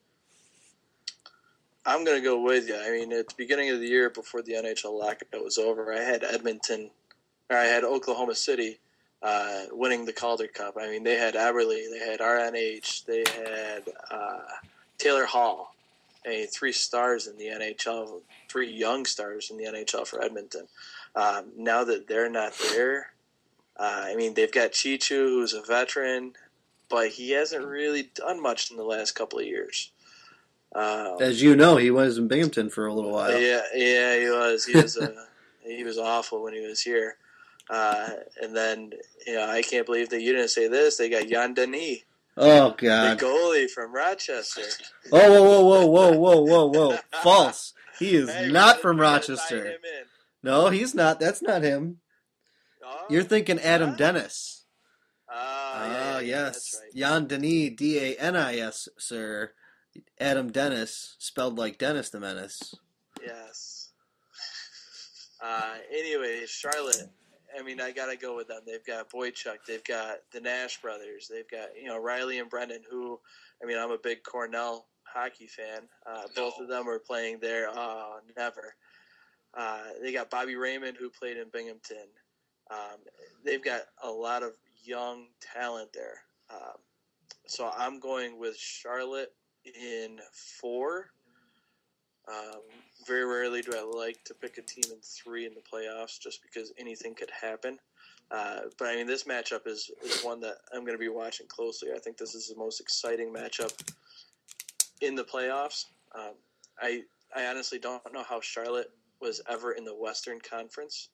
I'm going to go with you. I mean, at the beginning of the year, before the N H L lockout was over, I had Edmonton, or I had Oklahoma City uh, winning the Calder Cup. I mean, they had Eberle, they had R N H, they had uh, Taylor Hall, I mean, three stars in the N H L, three young stars in the N H L for Edmonton. Um, now that they're not there, uh, I mean, they've got Chichu, who's a veteran, but he hasn't really done much in the last couple of years. Um, As you know, he was in Binghamton for a little while. Yeah, yeah, he was. He was a, he was awful when he was here. Uh, and then, you know, I can't believe that you didn't say this. They got Jan Denis, Oh, the God. goalie from Rochester. Oh, whoa, whoa, whoa, whoa, whoa, whoa, whoa. False. He is Hey, we not gotta- from we gotta tie Rochester. him in. No, he's not. That's not him. Oh, You're thinking Adam what? Dennis. Ah, yeah, Ah, yeah, yes. that's right. Jan Denis, D A N I S, sir. Adam Dennis, spelled like Dennis the Menace. Yes. Uh, anyway, Charlotte. I mean, I gotta go with them. They've got Boychuk. They've got the Nash brothers. They've got you know Riley and Brendan. Who, I mean, I'm a big Cornell hockey fan. Uh, both No. of them were playing there. Oh, never. Uh, they got Bobby Raymond, who played in Binghamton. Um, they've got a lot of young talent there. Um, so I'm going with Charlotte in four. Um, very rarely do I like to pick a team in three in the playoffs just because anything could happen. Uh, but, I mean, this matchup is, is one that I'm going to be watching closely. I think this is the most exciting matchup in the playoffs. Um, I I honestly don't know how Charlotte was ever in the Western Conference.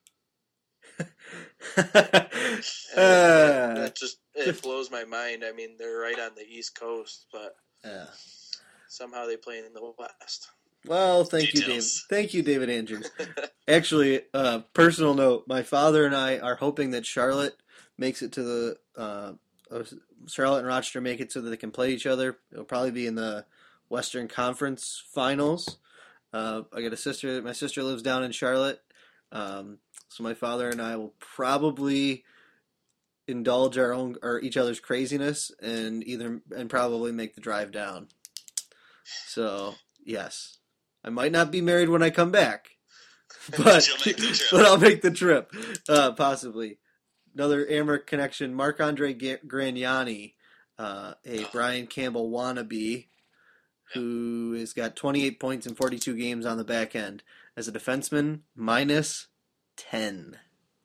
And that, Uh, that just it blows my mind. I mean, they're right on the East Coast, but yeah. somehow they play in the West. Well, thank you, David. Details. Thank you, David Andrews. Actually, uh, personal note: my father and I are hoping that Charlotte makes it to the uh, uh, Charlotte and Rochester make it so that they can play each other. It'll probably be in the Western Conference Finals. Uh, I got a sister. My sister lives down in Charlotte, um, so my father and I will probably indulge our own or each other's craziness and either and probably make the drive down. So yes, I might not be married when I come back, but You'll make the trip. but I'll make the trip, uh, possibly. Another Amherst connection: Marc-Andre Grignani, uh, a Oh. Brian Campbell wannabe, who has got twenty-eight points in forty-two games on the back end as a defenseman, minus ten.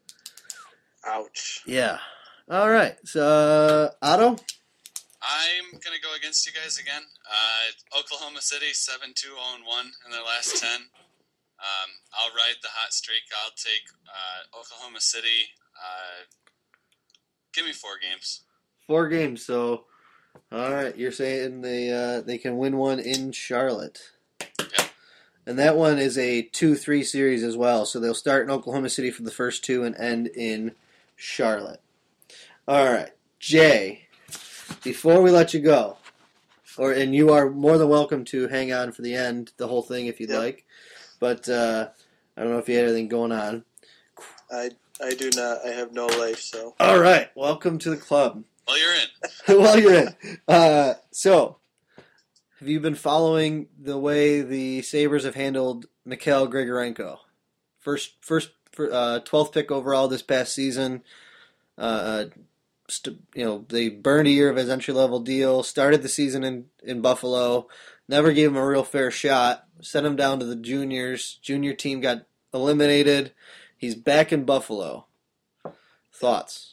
Ouch. Yeah. All right. So, uh, Otto? I'm going to go against you guys again. Uh, Oklahoma City, seven two oh one in their last ten. Um, I'll ride the hot streak. I'll take uh, Oklahoma City. Uh, give me four games. Four games. So, All right, you're saying they uh, they can win one in Charlotte. Yep. And that one is a two three series as well. So they'll start in Oklahoma City for the first two and end in Charlotte. All right, Jay, before we let you go, or and you are more than welcome to hang on for the end, the whole thing if you'd Yep. like. But uh, I don't know if you had anything going on. I I do not. I have no life, so. All right, welcome to the club. Well, you're in. Well, you're in. Uh, so, have you been following the way the Sabres have handled Mikhail Grigorenko? First, first, uh, twelfth pick overall this past season. Uh, st- you know, they burned a year of his entry level deal. Started the season in, in Buffalo. Never gave him a real fair shot. Sent him down to the juniors. Junior team got eliminated. He's back in Buffalo. Thoughts?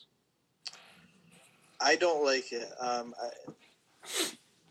I don't like it. Um, I,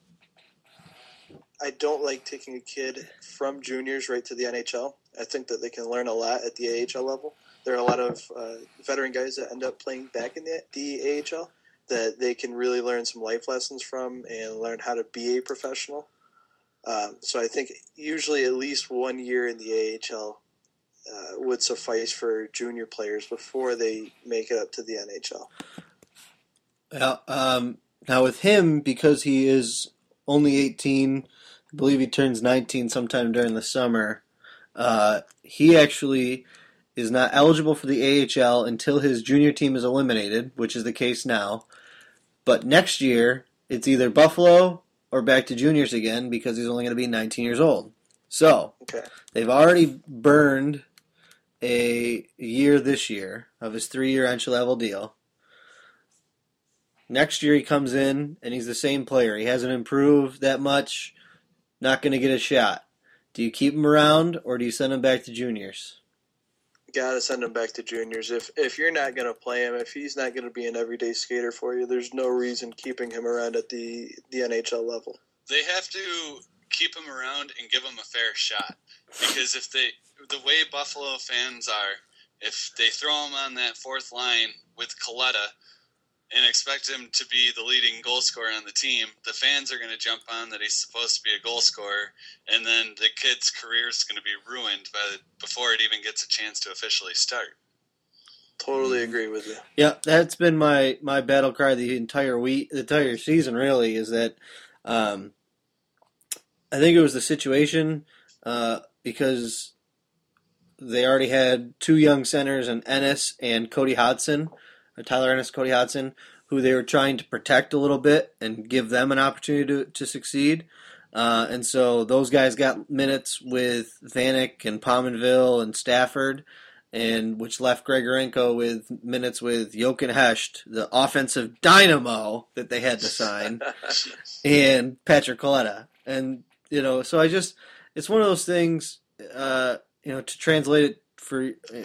I don't like taking a kid from juniors right to the N H L. I think that they can learn a lot at the A H L level. There are a lot of uh, veteran guys that end up playing back in the, the A H L that they can really learn some life lessons from and learn how to be a professional. Um, so I think usually at least one year in the A H L uh, would suffice for junior players before they make it up to the N H L. Well, um, now with him, because he is only eighteen, I believe he turns nineteen sometime during the summer, uh, he actually is not eligible for the A H L until his junior team is eliminated, which is the case now. But next year, it's either Buffalo or back to juniors again because he's only going to be nineteen years old. So, Okay. they've already burned a year this year of his three-year entry-level deal. Next year he comes in and he's the same player. He hasn't improved that much. Not going to get a shot. Do you keep him around or do you send him back to juniors? Gotta send him back to juniors. If if you're not gonna play him, if he's not gonna be an everyday skater for you, there's no reason keeping him around at the, the N H L level. They have to keep him around and give him a fair shot. Because if they, the way Buffalo fans are, if they throw him on that fourth line with Coletta and expect him to be the leading goal scorer on the team, the fans are going to jump on that he's supposed to be a goal scorer, and then the kid's career is going to be ruined by the, before it even gets a chance to officially start. Totally agree with you. Yeah, that's been my, my battle cry the entire week, the entire season really, is that um, I think it was the situation uh, because they already had two young centers in Ennis and Cody Hodgson, or Tyler Ennis, Cody Hodgson, who they were trying to protect a little bit and give them an opportunity to, to succeed. Uh, and so those guys got minutes with Vanek and Pominville and Stafford, and which left Grigorenko with minutes with Jochen Hecht, the offensive dynamo that they had to sign, and Patrick Coletta. And, you know, so I just, it's one of those things, uh, you know, to translate it for, uh,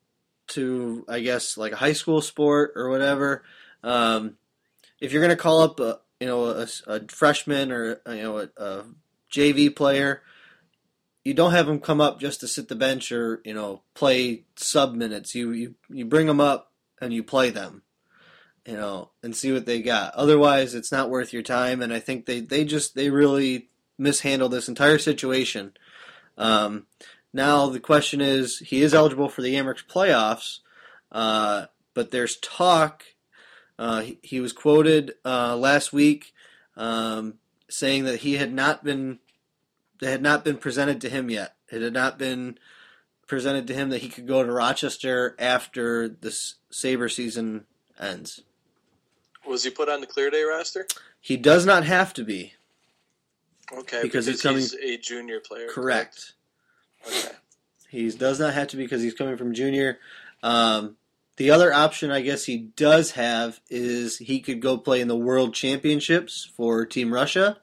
to, I guess, like a high school sport or whatever. Um, if you're going to call up a, you know, a, a freshman or, you know, a, a J V player, you don't have them come up just to sit the bench or, you know, play sub minutes. You, you, you bring them up and you play them, you know, and see what they got. Otherwise, it's not worth your time. And I think they, they just, they really mishandled this entire situation. Um, now the question is, he is eligible for the Amerks playoffs, uh, but there's talk. Uh, he, he was quoted uh, last week um, saying that he had not been, that had not been presented to him yet. It had not been presented to him that he could go to Rochester after the Sabre season ends. Was he put on the Clear Day roster? He does not have to be. Okay, Because because, he's coming- he's a junior player. Correct. Okay. He does not have to because he's coming from junior. Um, the other option I guess he does have is he could go play in the World Championships for Team Russia,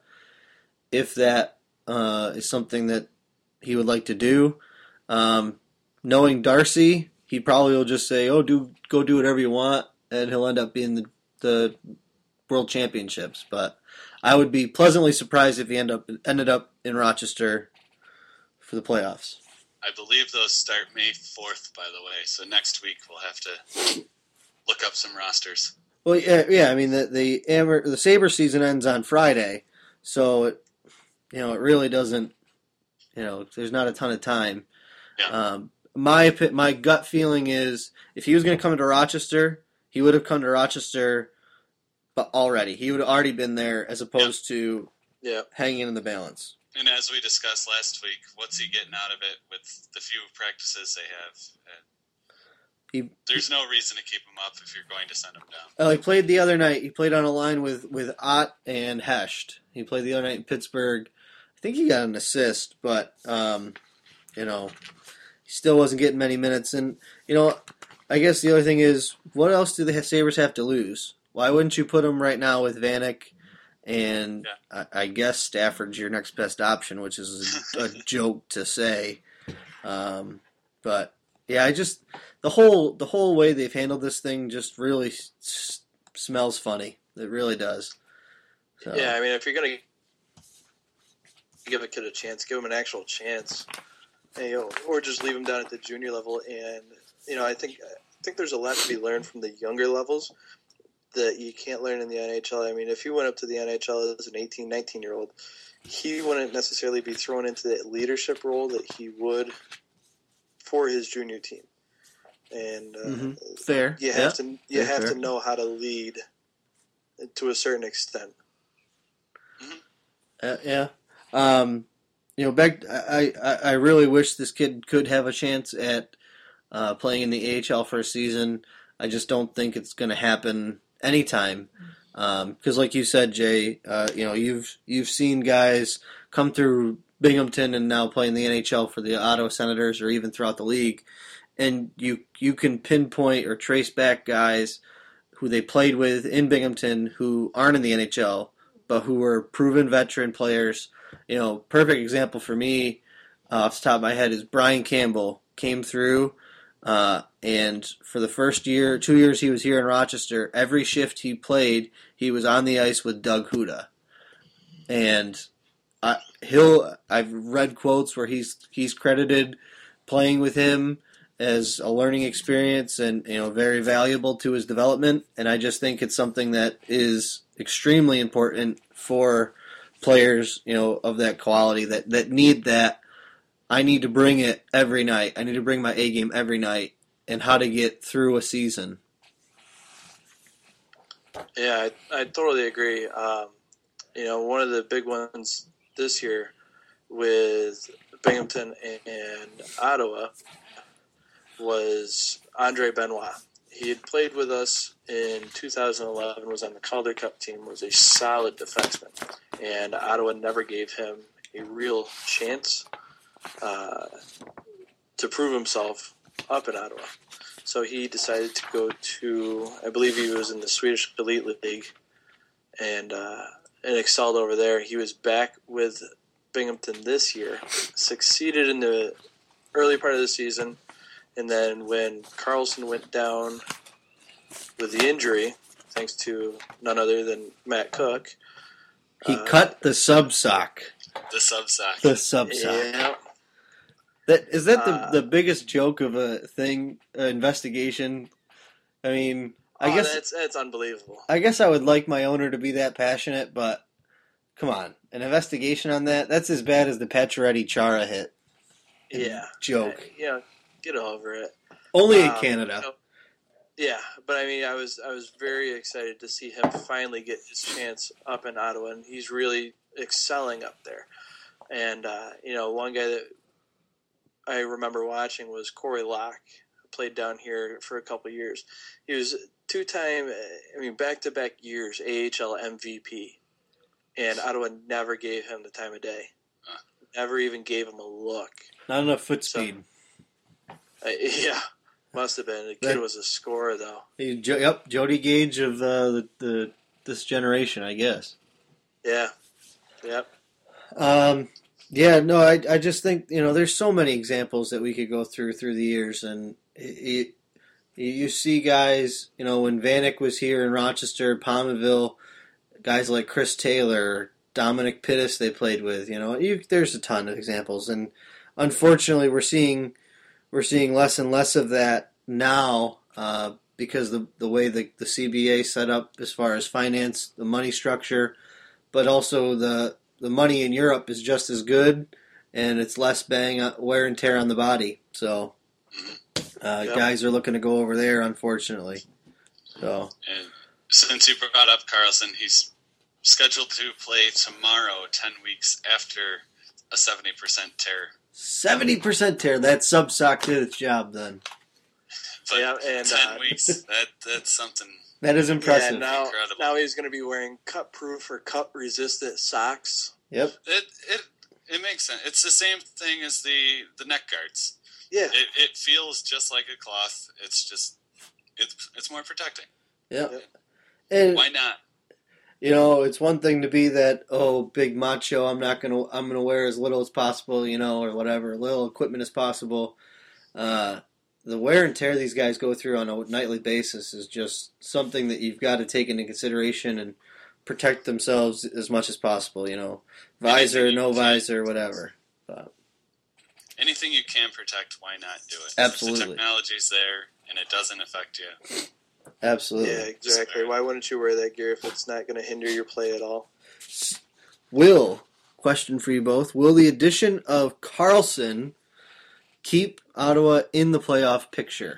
if that uh, is something that he would like to do. Um, knowing Darcy, he probably will just say, "Oh, do go do whatever you want," and he'll end up being the, the World Championships. But I would be pleasantly surprised if he end up ended up in Rochester for the playoffs. I believe those start May fourth, by the way, so next week we'll have to look up some rosters. Well, yeah, yeah. I mean, the the Amer, the Saber season ends on Friday, so it, you know it really doesn't. You know, there's not a ton of time. Yeah. Um, my my gut feeling is if he was going to come to Rochester, he would have come to Rochester, but already he would have already been there as opposed yeah. to yeah. hanging in the balance. And as we discussed last week, what's he getting out of it with the few practices they have? He, There's no reason to keep him up if you're going to send him down. Well, he played the other night. He played on a line with, with Ott and Hesht. He played the other night in Pittsburgh. I think he got an assist, but, um, you know, he still wasn't getting many minutes. And, you know, I guess the other thing is, what else do the Sabres have to lose? Why wouldn't you put him right now with Vanek? And yeah. I, I guess Stafford's your next best option, which is a, a joke to say. Um, but, yeah, I just... The whole the whole way they've handled this thing just really s- smells funny. It really does. So. Yeah, I mean, if you're gonna give a kid a chance, give him an actual chance, and, you know, or just leave him down at the junior level. And you know, I think I think there's a lot to be learned from the younger levels that you can't learn in the N H L. I mean, if he went up to the N H L as an eighteen, nineteen year old, he wouldn't necessarily be thrown into the leadership role that he would for his junior team. And uh, mm-hmm. fair, you have yeah. to you fair, have fair. to know how to lead to a certain extent. Uh, yeah, um, you know, back. I, I I really wish this kid could have a chance at uh, playing in the A H L for a season. I just don't think it's going to happen anytime. Because, um, like you said, Jay, uh, you know, you've you've seen guys come through Binghamton and now play in the N H L for the Ottawa Senators or even throughout the league. And you you can pinpoint or trace back guys who they played with in Binghamton who aren't in the N H L, but who were proven veteran players. You know, perfect example for me uh, off the top of my head is Brian Campbell came through, uh, and for the first year, two years he was here in Rochester, every shift he played, he was on the ice with Doug Huda. And I, he'll I've read quotes where he's he's credited playing with him as a learning experience and, you know, very valuable to his development. And I just think it's something that is extremely important for players, you know, of that quality that, that need that. I need to bring it every night. I need to bring my A game every night and how to get through a season. Yeah, I, I totally agree. Um, you know, one of the big ones this year with Binghamton and Ottawa was Andre Benoit. He had played with us in two thousand eleven, was on the Calder Cup team, was a solid defenseman, and Ottawa never gave him a real chance uh, to prove himself up in Ottawa. So he decided to go to, I believe he was in the Swedish Elite League, and, uh, and excelled over there. He was back with Binghamton this year, succeeded in the early part of the season, and then when Carlson went down with the injury, thanks to none other than Matt Cook, he uh, cut the sub sock. The sub sock. The sub sock. Yeah. That is that the Uh, the biggest joke of a thing uh, investigation. I mean, I oh, guess that's that's unbelievable. I guess I would like my owner to be that passionate, but come on, an investigation on that? That's as bad as the Pacioretty Chara hit. Yeah, Joke. Uh, you know, get over it. Only in Um, Canada. you know, yeah, but I mean, I was I was very excited to see him finally get his chance up in Ottawa, and he's really excelling up there. And uh, you know, one guy that I remember watching was Corey Locke, who played down here for a couple of years. He was two-time, I mean, back-to-back years A H L M V P, and Ottawa never gave him the time of day. Huh. Never even gave him a look. Not enough foot So- speed. Uh, yeah, must have been. The kid was a scorer, though. He, jo- yep, Jody Gage of uh, the, the this generation, I guess. Yeah, yep. Um, yeah, no, I I just think, you know, there's so many examples that we could go through through the years, and it, it, you see guys, you know, when Vanek was here in Rochester, Palmerville, guys like Chris Taylor, Dominic Pittis they played with, you know, you, there's a ton of examples, and unfortunately we're seeing we're seeing less and less of that now uh, because the the way the the C B A set up as far as finance, the money structure, but also the the money in Europe is just as good, and it's less bang wear and tear on the body. So uh, Yep. guys are looking to go over there, unfortunately. So And since you brought up Carlson, he's scheduled to play tomorrow, ten weeks after a seventy percent tear. seventy percent tear. That sub sock did its job then. But Yeah, and, ten uh, weeks, that that's something. That is Yeah, impressive. now, Incredible. now he's going to be wearing cut-proof or cut-resistant socks. Yep. It it it makes sense. It's the same thing as the the neck guards. Yeah, It it feels just like a cloth. It's just it's it's more protecting. Yep. Yep. And Why not? you know, it's one thing to be that, oh, big macho, I'm not gonna I'm gonna wear as little as possible, you know, or whatever, little equipment as possible. Uh, the wear and tear these guys go through on a nightly basis is just something that you've got to take into consideration and protect themselves as much as possible, you know. Visor, Anything you no can. visor, whatever. But Anything you can protect, why not do it? Absolutely. The technology's there, and it doesn't affect you. absolutely. yeah, exactly. Why wouldn't you wear that gear if it's not going to hinder your play at all? Will, question for you both. Will the addition of Carlson keep Ottawa in the playoff picture?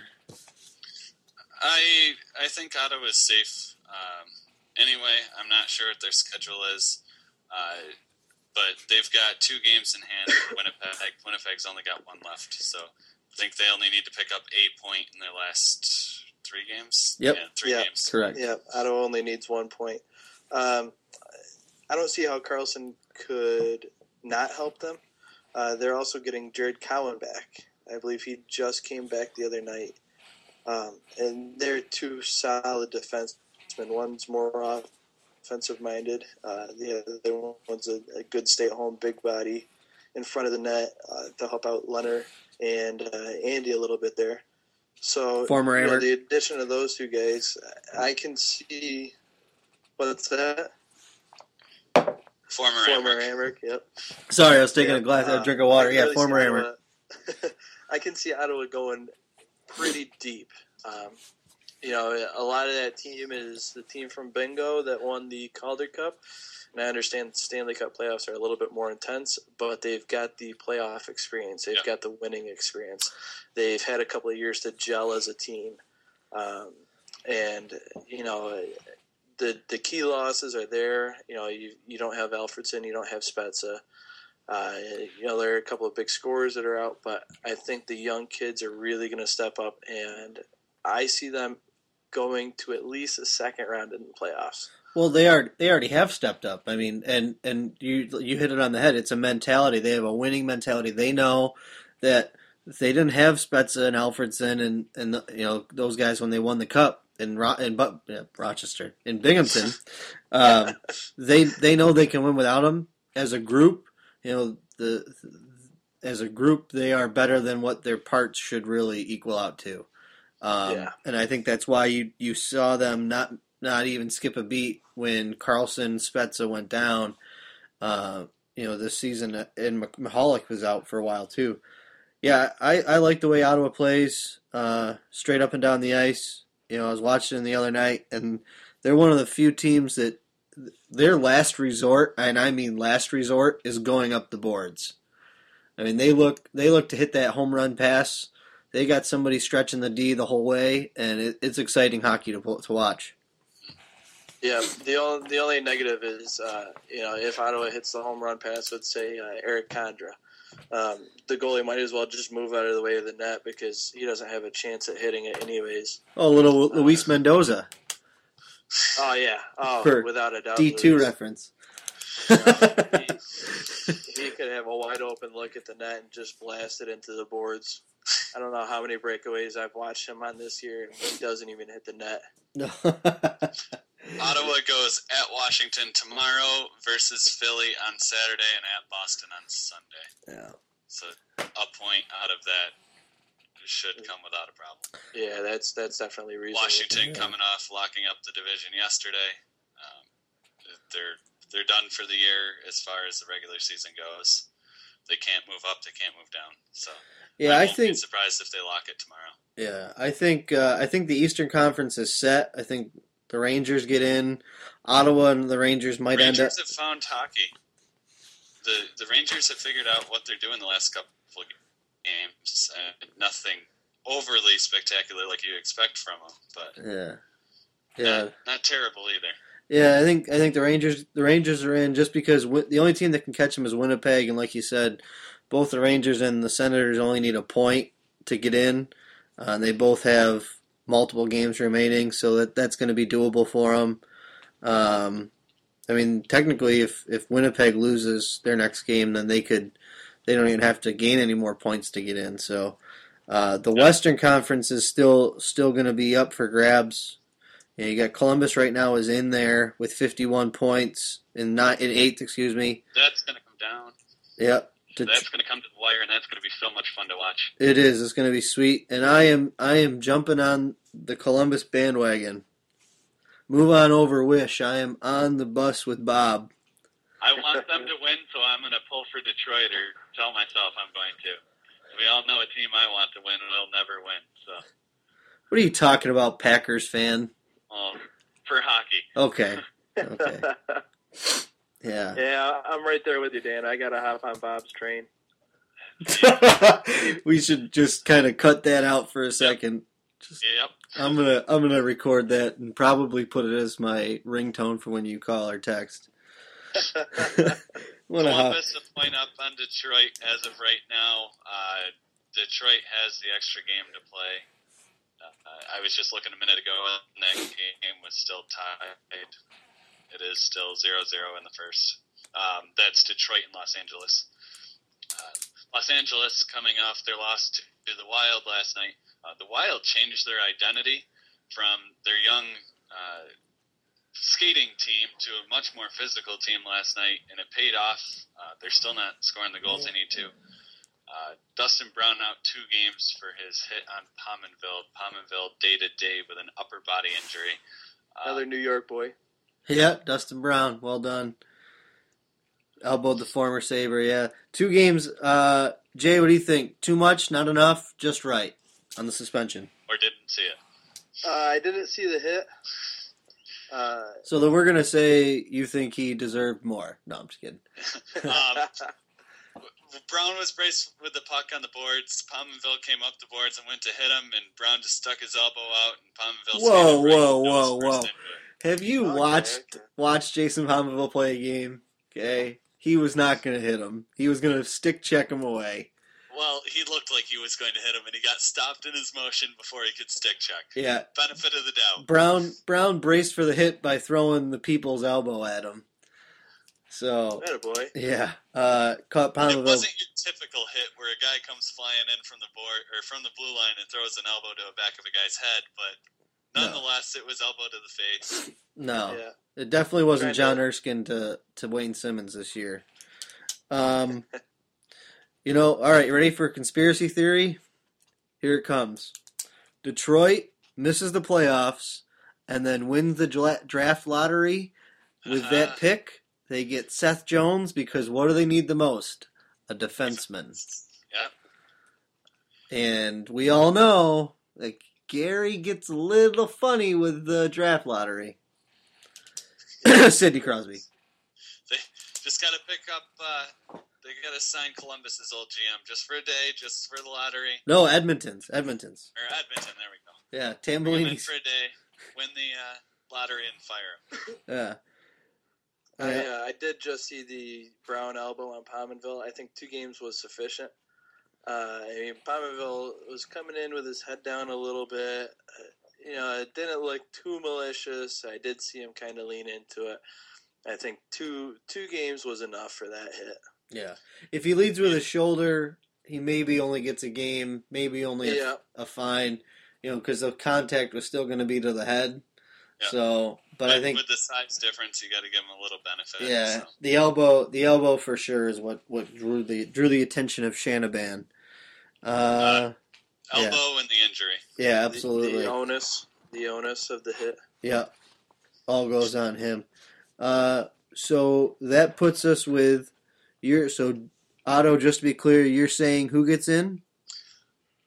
I I think Ottawa's safe. Um, anyway, I'm not sure what their schedule is, uh, but they've got two games in hand. Winnipeg Winnipeg's only got one left, so I think they only need to pick up a point in their last three games. Yep. Yeah, three Yeah. games. Correct. Yeah, Ottawa only needs one point. Um, I don't see how Carlson could not help them. Uh, they're also getting Jared Cowan back. I believe he just came back the other night. Um, and they're two solid defensemen. One's more offensive-minded. Uh, the other one's a, a good stay-at-home big body in front of the net uh, to help out Leonard and uh, Andy a little bit there. So Former you know, Amherst. the addition of those two guys, I can see what's that? Former, Former Amherst. Amherst, yep. Sorry, I was taking Yeah, a glass, uh, a drink of water. I can Yeah, really see former Ottawa- Amherst. I can see Ottawa going pretty deep. Um, you know, a lot of that team is the team from Bingo that won the Calder Cup. And I understand the Stanley Cup playoffs are a little bit more intense, but they've got the playoff experience. They've Yep. got the winning experience. They've had a couple of years to gel as a team. Um, and, you know, the the key losses are there. You know, you, you don't have Alfredson, you don't have Spezza. Uh, you know, there are a couple of big scorers that are out, but I think the young kids are really going to step up, and I see them going to at least a second round in the playoffs. Well, they are. They already have stepped up. I mean, and and you you hit it on the head. It's a mentality. They have a winning mentality. They know that if they didn't have Spezza and Alfredson and and the, you know those guys when they won the cup in Ro- in Bu- yeah, Rochester in Binghamton, um, they they know they can win without them. As a group, you know the as a group they are better than what their parts should really equal out to. Um, Yeah. And I think that's why you you saw them not. Not even skip a beat when Carlson Spezza went down. Uh, you know, this season, and Mahalik was out for a while too. Yeah, I, I like the way Ottawa plays, uh, straight up and down the ice. You know, I was watching them the other night, and they're one of the few teams that their last resort, and I mean last resort, is going up the boards. I mean, they look they look to hit that home run pass. They got somebody stretching the D the whole way, and it, it's exciting hockey to to watch. Yeah, the only the only negative is uh, you know if Ottawa hits the home run pass, let's say uh, Eric Condra, um, the goalie might as well just move out of the way of the net because he doesn't have a chance at hitting it anyways. Oh, little Luis Mendoza, Oh yeah, oh For without a doubt. D two Luis. reference. he, he could have a wide open look at the net and just blast it into the boards. I don't know how many breakaways I've watched him on this year, and he doesn't even hit the net. No. Ottawa goes at Washington tomorrow versus Philly on Saturday and at Boston on Sunday. Yeah. So a point out of that should come without a problem. Yeah, that's that's definitely reasonable. Washington Yeah. coming off locking up the division yesterday. Um, they're they're done for the year as far as the regular season goes. They can't move up. They can't move down. So Yeah, I won't be think surprised if they lock it tomorrow. Yeah, I think uh, I think the Eastern Conference is set. I think the Rangers get in. Ottawa and the Rangers might Rangers end up. have found hockey. The the Rangers have figured out what they're doing the last couple of games. And nothing overly spectacular like you expect from them, but Yeah, yeah, not, not terrible either. yeah. I think I think the Rangers the Rangers are in just because wi- the only team that can catch them is Winnipeg, and like you said, both the Rangers and the Senators only need a point to get in. Uh, they both have multiple games remaining, so that that's going to be doable for them. Um, I mean, technically, if, if Winnipeg loses their next game, then they could they don't even have to gain any more points to get in. So uh, the Western Conference is still still going to be up for grabs. You, know, you got Columbus right now is in there with fifty-one points in not in eighth, excuse me. That's going to come down. Yep. To That's going to come to the wire, and that's going to be so much fun to watch. It is. It's going to be sweet, and I am I am jumping on the Columbus bandwagon. Move on over, Wish. I am on the bus with Bob. I want them to win, so I'm going to pull for Detroit, or tell myself I'm going to. We all know a team I want to win will never win. So, What are you talking about, Packers fan? well, for hockey. Okay. Okay. Yeah. Yeah, I'm right there with you, Dan. I got to hop on Bob's train. We should just kind of cut that out for a second. Just, Yep. I'm gonna I'm gonna record that and probably put it as my ringtone for when you call or text. What a hop. Columbus a point up on Detroit as of right now. Uh, Detroit has the extra game to play. Uh, I was just looking a minute ago, and that game was still tied. It is still zero zero in the first. Um, that's Detroit and Los Angeles. Uh, Los Angeles coming off their loss to, to the Wild last night. Uh, the Wild changed their identity from their young uh, skating team to a much more physical team last night, and it paid off. Uh, they're still not scoring the goals they need to. Uh, Dustin Brown out two games for his hit on Pominville. Pominville day to day with an upper body injury. Uh, Another New York boy. Yeah, Dustin Brown, well done. Elbowed the former Sabre, yeah. Two games. Uh, Jay, what do you think? Too much? Not enough? Just right on the suspension. or didn't see it. Uh, I didn't see the hit. Uh, So then we're gonna say you think he deserved more. No, I'm just kidding. Um, Brown was braced with the puck on the boards. Pominville came up the boards and went to hit him, and Brown just stuck his elbow out, and Pominville Whoa, skated right whoa, nose whoa, first whoa. into it. Have you Okay, watched okay. watched Jason Pominville play a game? Okay, he was not gonna hit him. He was gonna stick check him away. Well, he looked like he was going to hit him, and he got stopped in his motion before he could stick check. Yeah, Benefit of the doubt. Brown Brown braced for the hit by throwing the people's elbow at him. So Atta boy. yeah, uh, caught It Pominville. wasn't your typical hit where a guy comes flying in from the board or from the blue line and throws an elbow to the back of a guy's head, but nonetheless, it was elbow to the face. No, Yeah. it definitely wasn't Trying John to- Erskine to, to Wayne Simmons this year. Um, you know, all right, ready for conspiracy theory? Here it comes. Detroit misses the playoffs and then wins the dra- draft lottery. With Uh-huh. that pick, they get Seth Jones because what do they need the most? A defenseman. Yeah. And we all know that Gary gets a little funny with the draft lottery. Sidney Crosby. They just got to pick up, uh, they got to sign Columbus's old G M just for a day, just for the lottery. No, Edmonton's. Edmonton's. Or Edmonton, there we go. Yeah, Bring him in Tambellini's. for a day, win the uh, lottery, and fire him. Yeah. I, Yeah. uh, I did just see the Brown elbow on Pominville. I think two games was sufficient. Uh, I mean, Pominville was coming in with his head down a little bit. Uh, you know, it didn't look too malicious. I did see him kind of lean into it. I think two two games was enough for that hit. Yeah. If he leads with his shoulder, he maybe only gets a game, maybe only a, Yeah. a fine, you know, because the contact was still going to be to the head. Yeah. So, but I think with the size difference, you got to give him a little benefit. yeah, So. the elbow, the elbow for sure is what, what drew the drew the attention of Shanaban. Uh, yeah. Elbow and the injury. yeah, The- absolutely. The, onus, the onus of the hit. Yeah, all goes on him. Uh, so that puts us with your so Otto. Just to be clear, you're saying who gets in?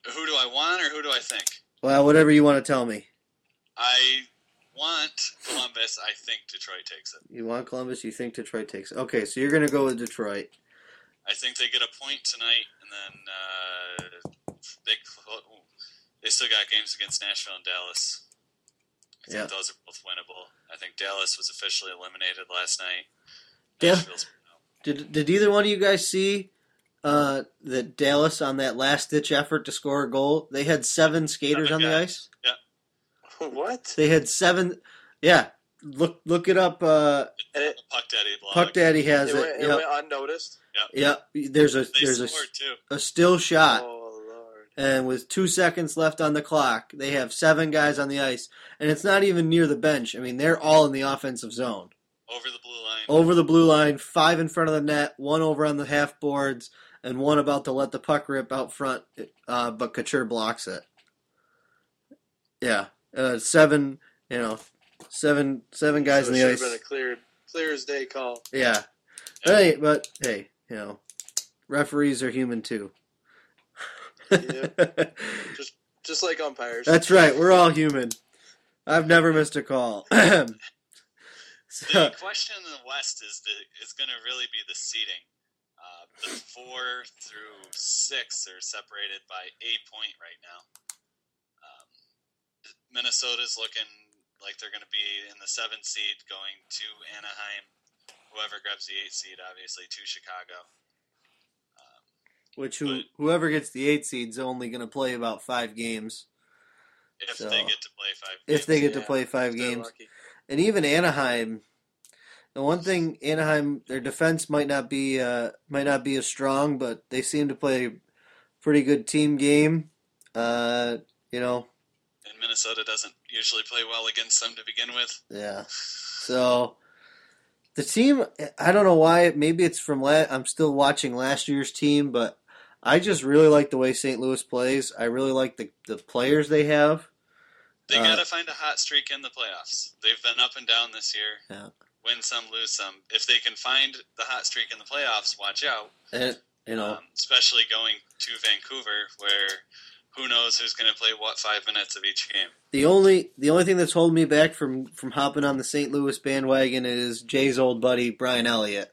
who do I want or who do I think? Well, whatever you want to tell me. I want Columbus. I think Detroit takes it. You want Columbus, you think Detroit takes it. Okay, so you're going to go with Detroit. I think they get a point tonight, and then uh, they they still got games against Nashville and Dallas. I think yeah. those are both winnable. I think Dallas was officially eliminated last night. Yeah. Did Did either one of you guys see uh, that Dallas on that last ditch effort to score a goal? They had seven skaters Seven on guys. the ice. Yeah. What? They had seven. Yeah, look look it up. Uh, it, Puck Daddy blog. Puck Daddy has it, it. went, it yep. went unnoticed. Yep. Yep. There's a They there's a, scored too. a still shot. Oh Lord! And with two seconds left on the clock, they have seven guys on the ice. And it's not even near the bench. I mean, they're all in the offensive zone. Over the blue line. Over the blue line, five in front of the net, one over on the half boards, and one about to let the puck rip out front, uh, but Couture blocks it. Yeah. Uh, seven, you know, seven seven guys so on it the should ice. have been a clear, clear as day call. Yeah. Hey, but, hey, you know, referees are human too. Yeah. Just just like umpires. That's right. We're all human. I've never missed a call. The so, question in the West is the is going to really be the seeding. Uh, the four through six are separated by a point right now. Um, Minnesota's looking like they're going to be in the seventh seed, going to Anaheim. Whoever grabs the eighth seed, obviously, to Chicago. Um, which who, but whoever gets the eight seed's only going to play about five games. if So, they get to play five, If games. they get to Yeah, play five they're games. lucky. And even Anaheim, the one thing Anaheim, their defense might not be uh, might not be as strong, but they seem to play a pretty good team game. Uh, you know, and Minnesota doesn't usually play well against them to begin with. yeah. So the team, I don't know why. Maybe it's from la- I'm still watching last year's team, but I just really like the way Saint Louis plays. I really like the the players they have. They Uh, got to find a hot streak in the playoffs. They've been up and down this year. Yeah. Win some, lose some. If they can find the hot streak in the playoffs, watch out. And you know, Um, especially going to Vancouver, where who knows who's going to play what five minutes of each game. the only the only thing that's holding me back from, from hopping on the Saint Louis bandwagon is Jay's old buddy Brian Elliott.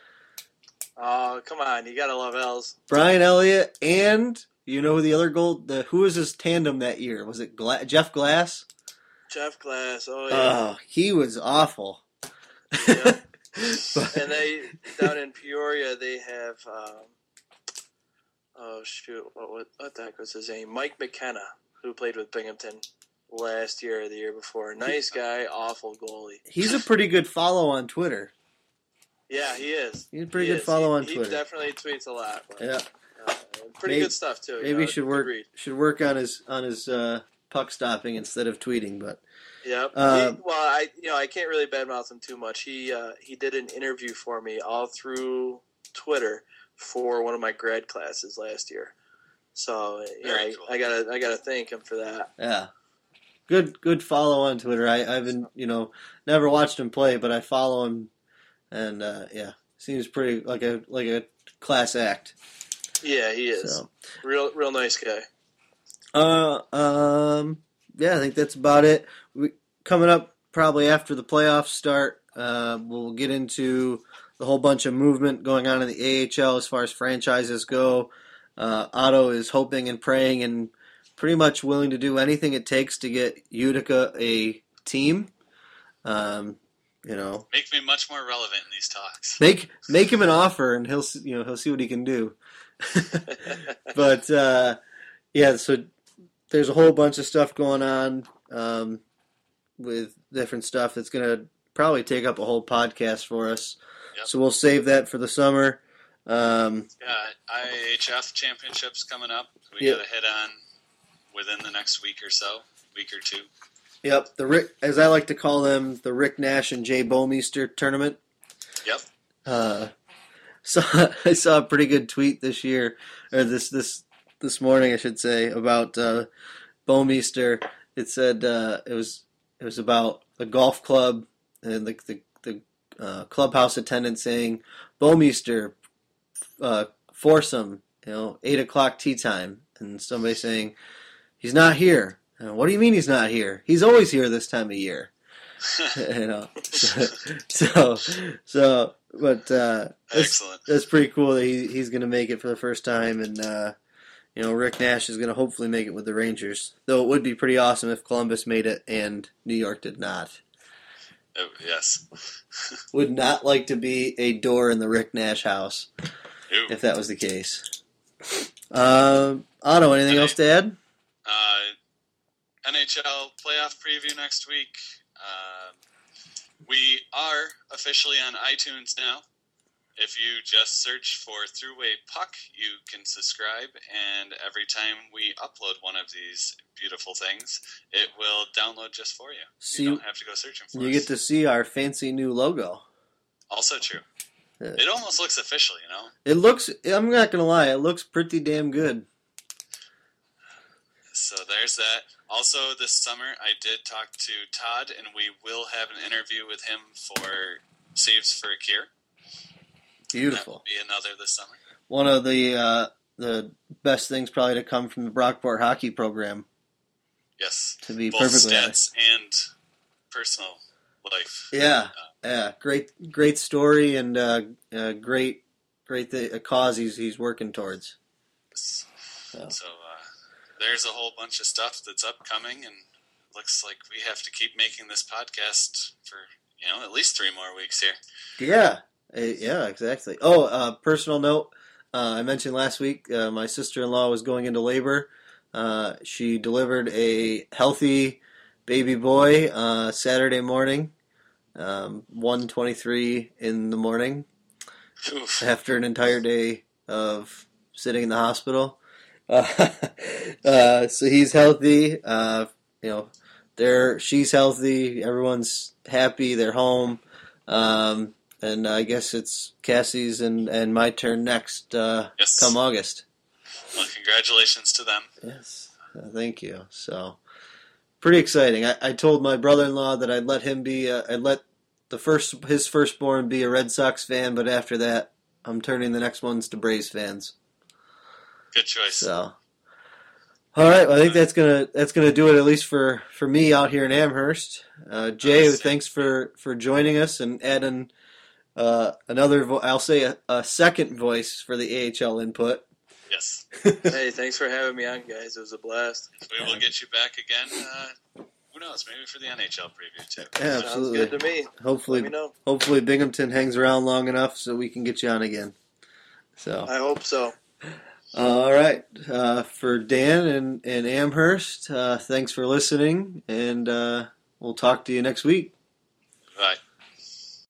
Oh, come on. You got to love L's. Brian Elliott, and you know who the other goal? The who was his tandem that year? Was it Gla- Jeff Glass? Jeff Glass. Oh, yeah. Oh, he was awful. Yeah. But- And they, down in Peoria, they have, um, oh, shoot. What, what, what the heck was his name? Mike McKenna, who played with Binghamton last year or the year before. Nice guy, awful goalie. he's a pretty good follow on Twitter. Yeah, he is. He's a pretty He good is. follow He- on he Twitter. definitely tweets a lot. But, Yeah, uh, pretty Maybe- good stuff, too. you maybe know, he should good work read. should work on his on his uh, puck stopping instead of tweeting. But Yep. Uh, he, well, I you know I can't really badmouth him too much. He uh, he did an interview for me all through Twitter for one of my grad classes last year. So you know, Very I, cool. I gotta I gotta thank him for that. yeah, good good follow on Twitter. I, I've been you know never watched him play, but I follow him, and uh, yeah, seems pretty like a like a class act. Yeah, he is So. real real nice guy. Uh, um, yeah, I think that's about it. We, coming up probably after the playoffs start, uh, we'll get into the whole bunch of movement going on in the A H L as far as franchises go. Uh, Otto is hoping and praying and pretty much willing to do anything it takes to get Utica a team. Um, you know, Make me much more relevant in these talks. make make him an offer and he'll s- you know he'll see what he can do. But uh, yeah, so there's a whole bunch of stuff going on um, with different stuff that's going to probably take up a whole podcast for us. Yep. So we'll save that for the summer. Um, Yeah, I H F championships coming up. We Yep. got to hit on within the next week or so, week or two. yep, the Rick, as I like to call them, the Rick Nash and Jay Bomeister tournament. Yep. Uh, so I saw a pretty good tweet this year, or this this this morning, I should say, about uh, Bomeister. It said uh, it was it was about a golf club and the the, the uh, clubhouse attendant saying, "Bomeister, uh, foursome, you know, eight o'clock tea time," and somebody saying, he's not here. And, what do you mean he's not here? He's always here this time of year. you know, so, so, so but uh, Excellent. That's, that's pretty cool that he, he's going to make it for the first time, and uh, you know, Rick Nash is going to hopefully make it with the Rangers. Though it would be pretty awesome if Columbus made it and New York did not. Oh, yes. Would not like to be a door in the Rick Nash house Ooh. if that was the case. Um, Otto, anything N- else to add? Uh, N H L playoff preview next week. Uh, we are officially on iTunes now. If you just search for Throughway Puck, you can subscribe, and every time we upload one of these beautiful things, it will download just for you. See, you don't have to go searching for you us. get to see our fancy new logo. Also true. Yeah. It almost looks official, you know? It looks, I'm not going to lie, it looks pretty damn good. So there's that. Also, this summer, I did talk to Todd, and we will have an interview with him for Saves for a Cure. Beautiful. That will be another this summer. One of the uh, the best things probably to come from the Brockport hockey program. Yes. To be Both perfectly stats honest. and personal life. Yeah, Uh, yeah, great, great story and uh, uh, great, great th- a cause he's he's working towards. yes. So. So uh, there's a whole bunch of stuff that's upcoming, and looks like we have to keep making this podcast for you know at least three more weeks here. Yeah, uh, yeah, exactly. Oh, uh, personal note. Uh, I mentioned last week uh, my sister-in-law was going into labor. Uh, she delivered a healthy baby boy uh, Saturday morning, um, one twenty-three in the morning, Oof. after an entire day of sitting in the hospital. Uh, uh, so he's healthy. Uh, you know, they're she's healthy. Everyone's happy. They're home. Um, and I guess it's Cassie's and, and my turn next uh, Yes. come August. Well, congratulations to them. Yes, uh, thank you. So, pretty exciting. I, I told my brother-in-law that I'd let him be. Uh, I'd let the first his firstborn be a Red Sox fan, but after that, I'm turning the next ones to Braves fans. Good choice. So, all right. Well, I think that's gonna that's gonna do it at least for, for me out here in Amherst. Uh, Jay, Nice. thanks for, for joining us and adding uh, another. Vo- I'll say a, a second voice for the A H L input. Yes. Hey, thanks for having me on, guys. It was a blast. We will get you back again. Uh, who knows? Maybe for the N H L preview too. Yeah, Sounds absolutely. good to me. Hopefully, Let me know. hopefully Binghamton hangs around long enough so we can get you on again. So, I hope so. all right. Uh, for Dan and, and Amherst, uh, thanks for listening, and uh, we'll talk to you next week. Bye.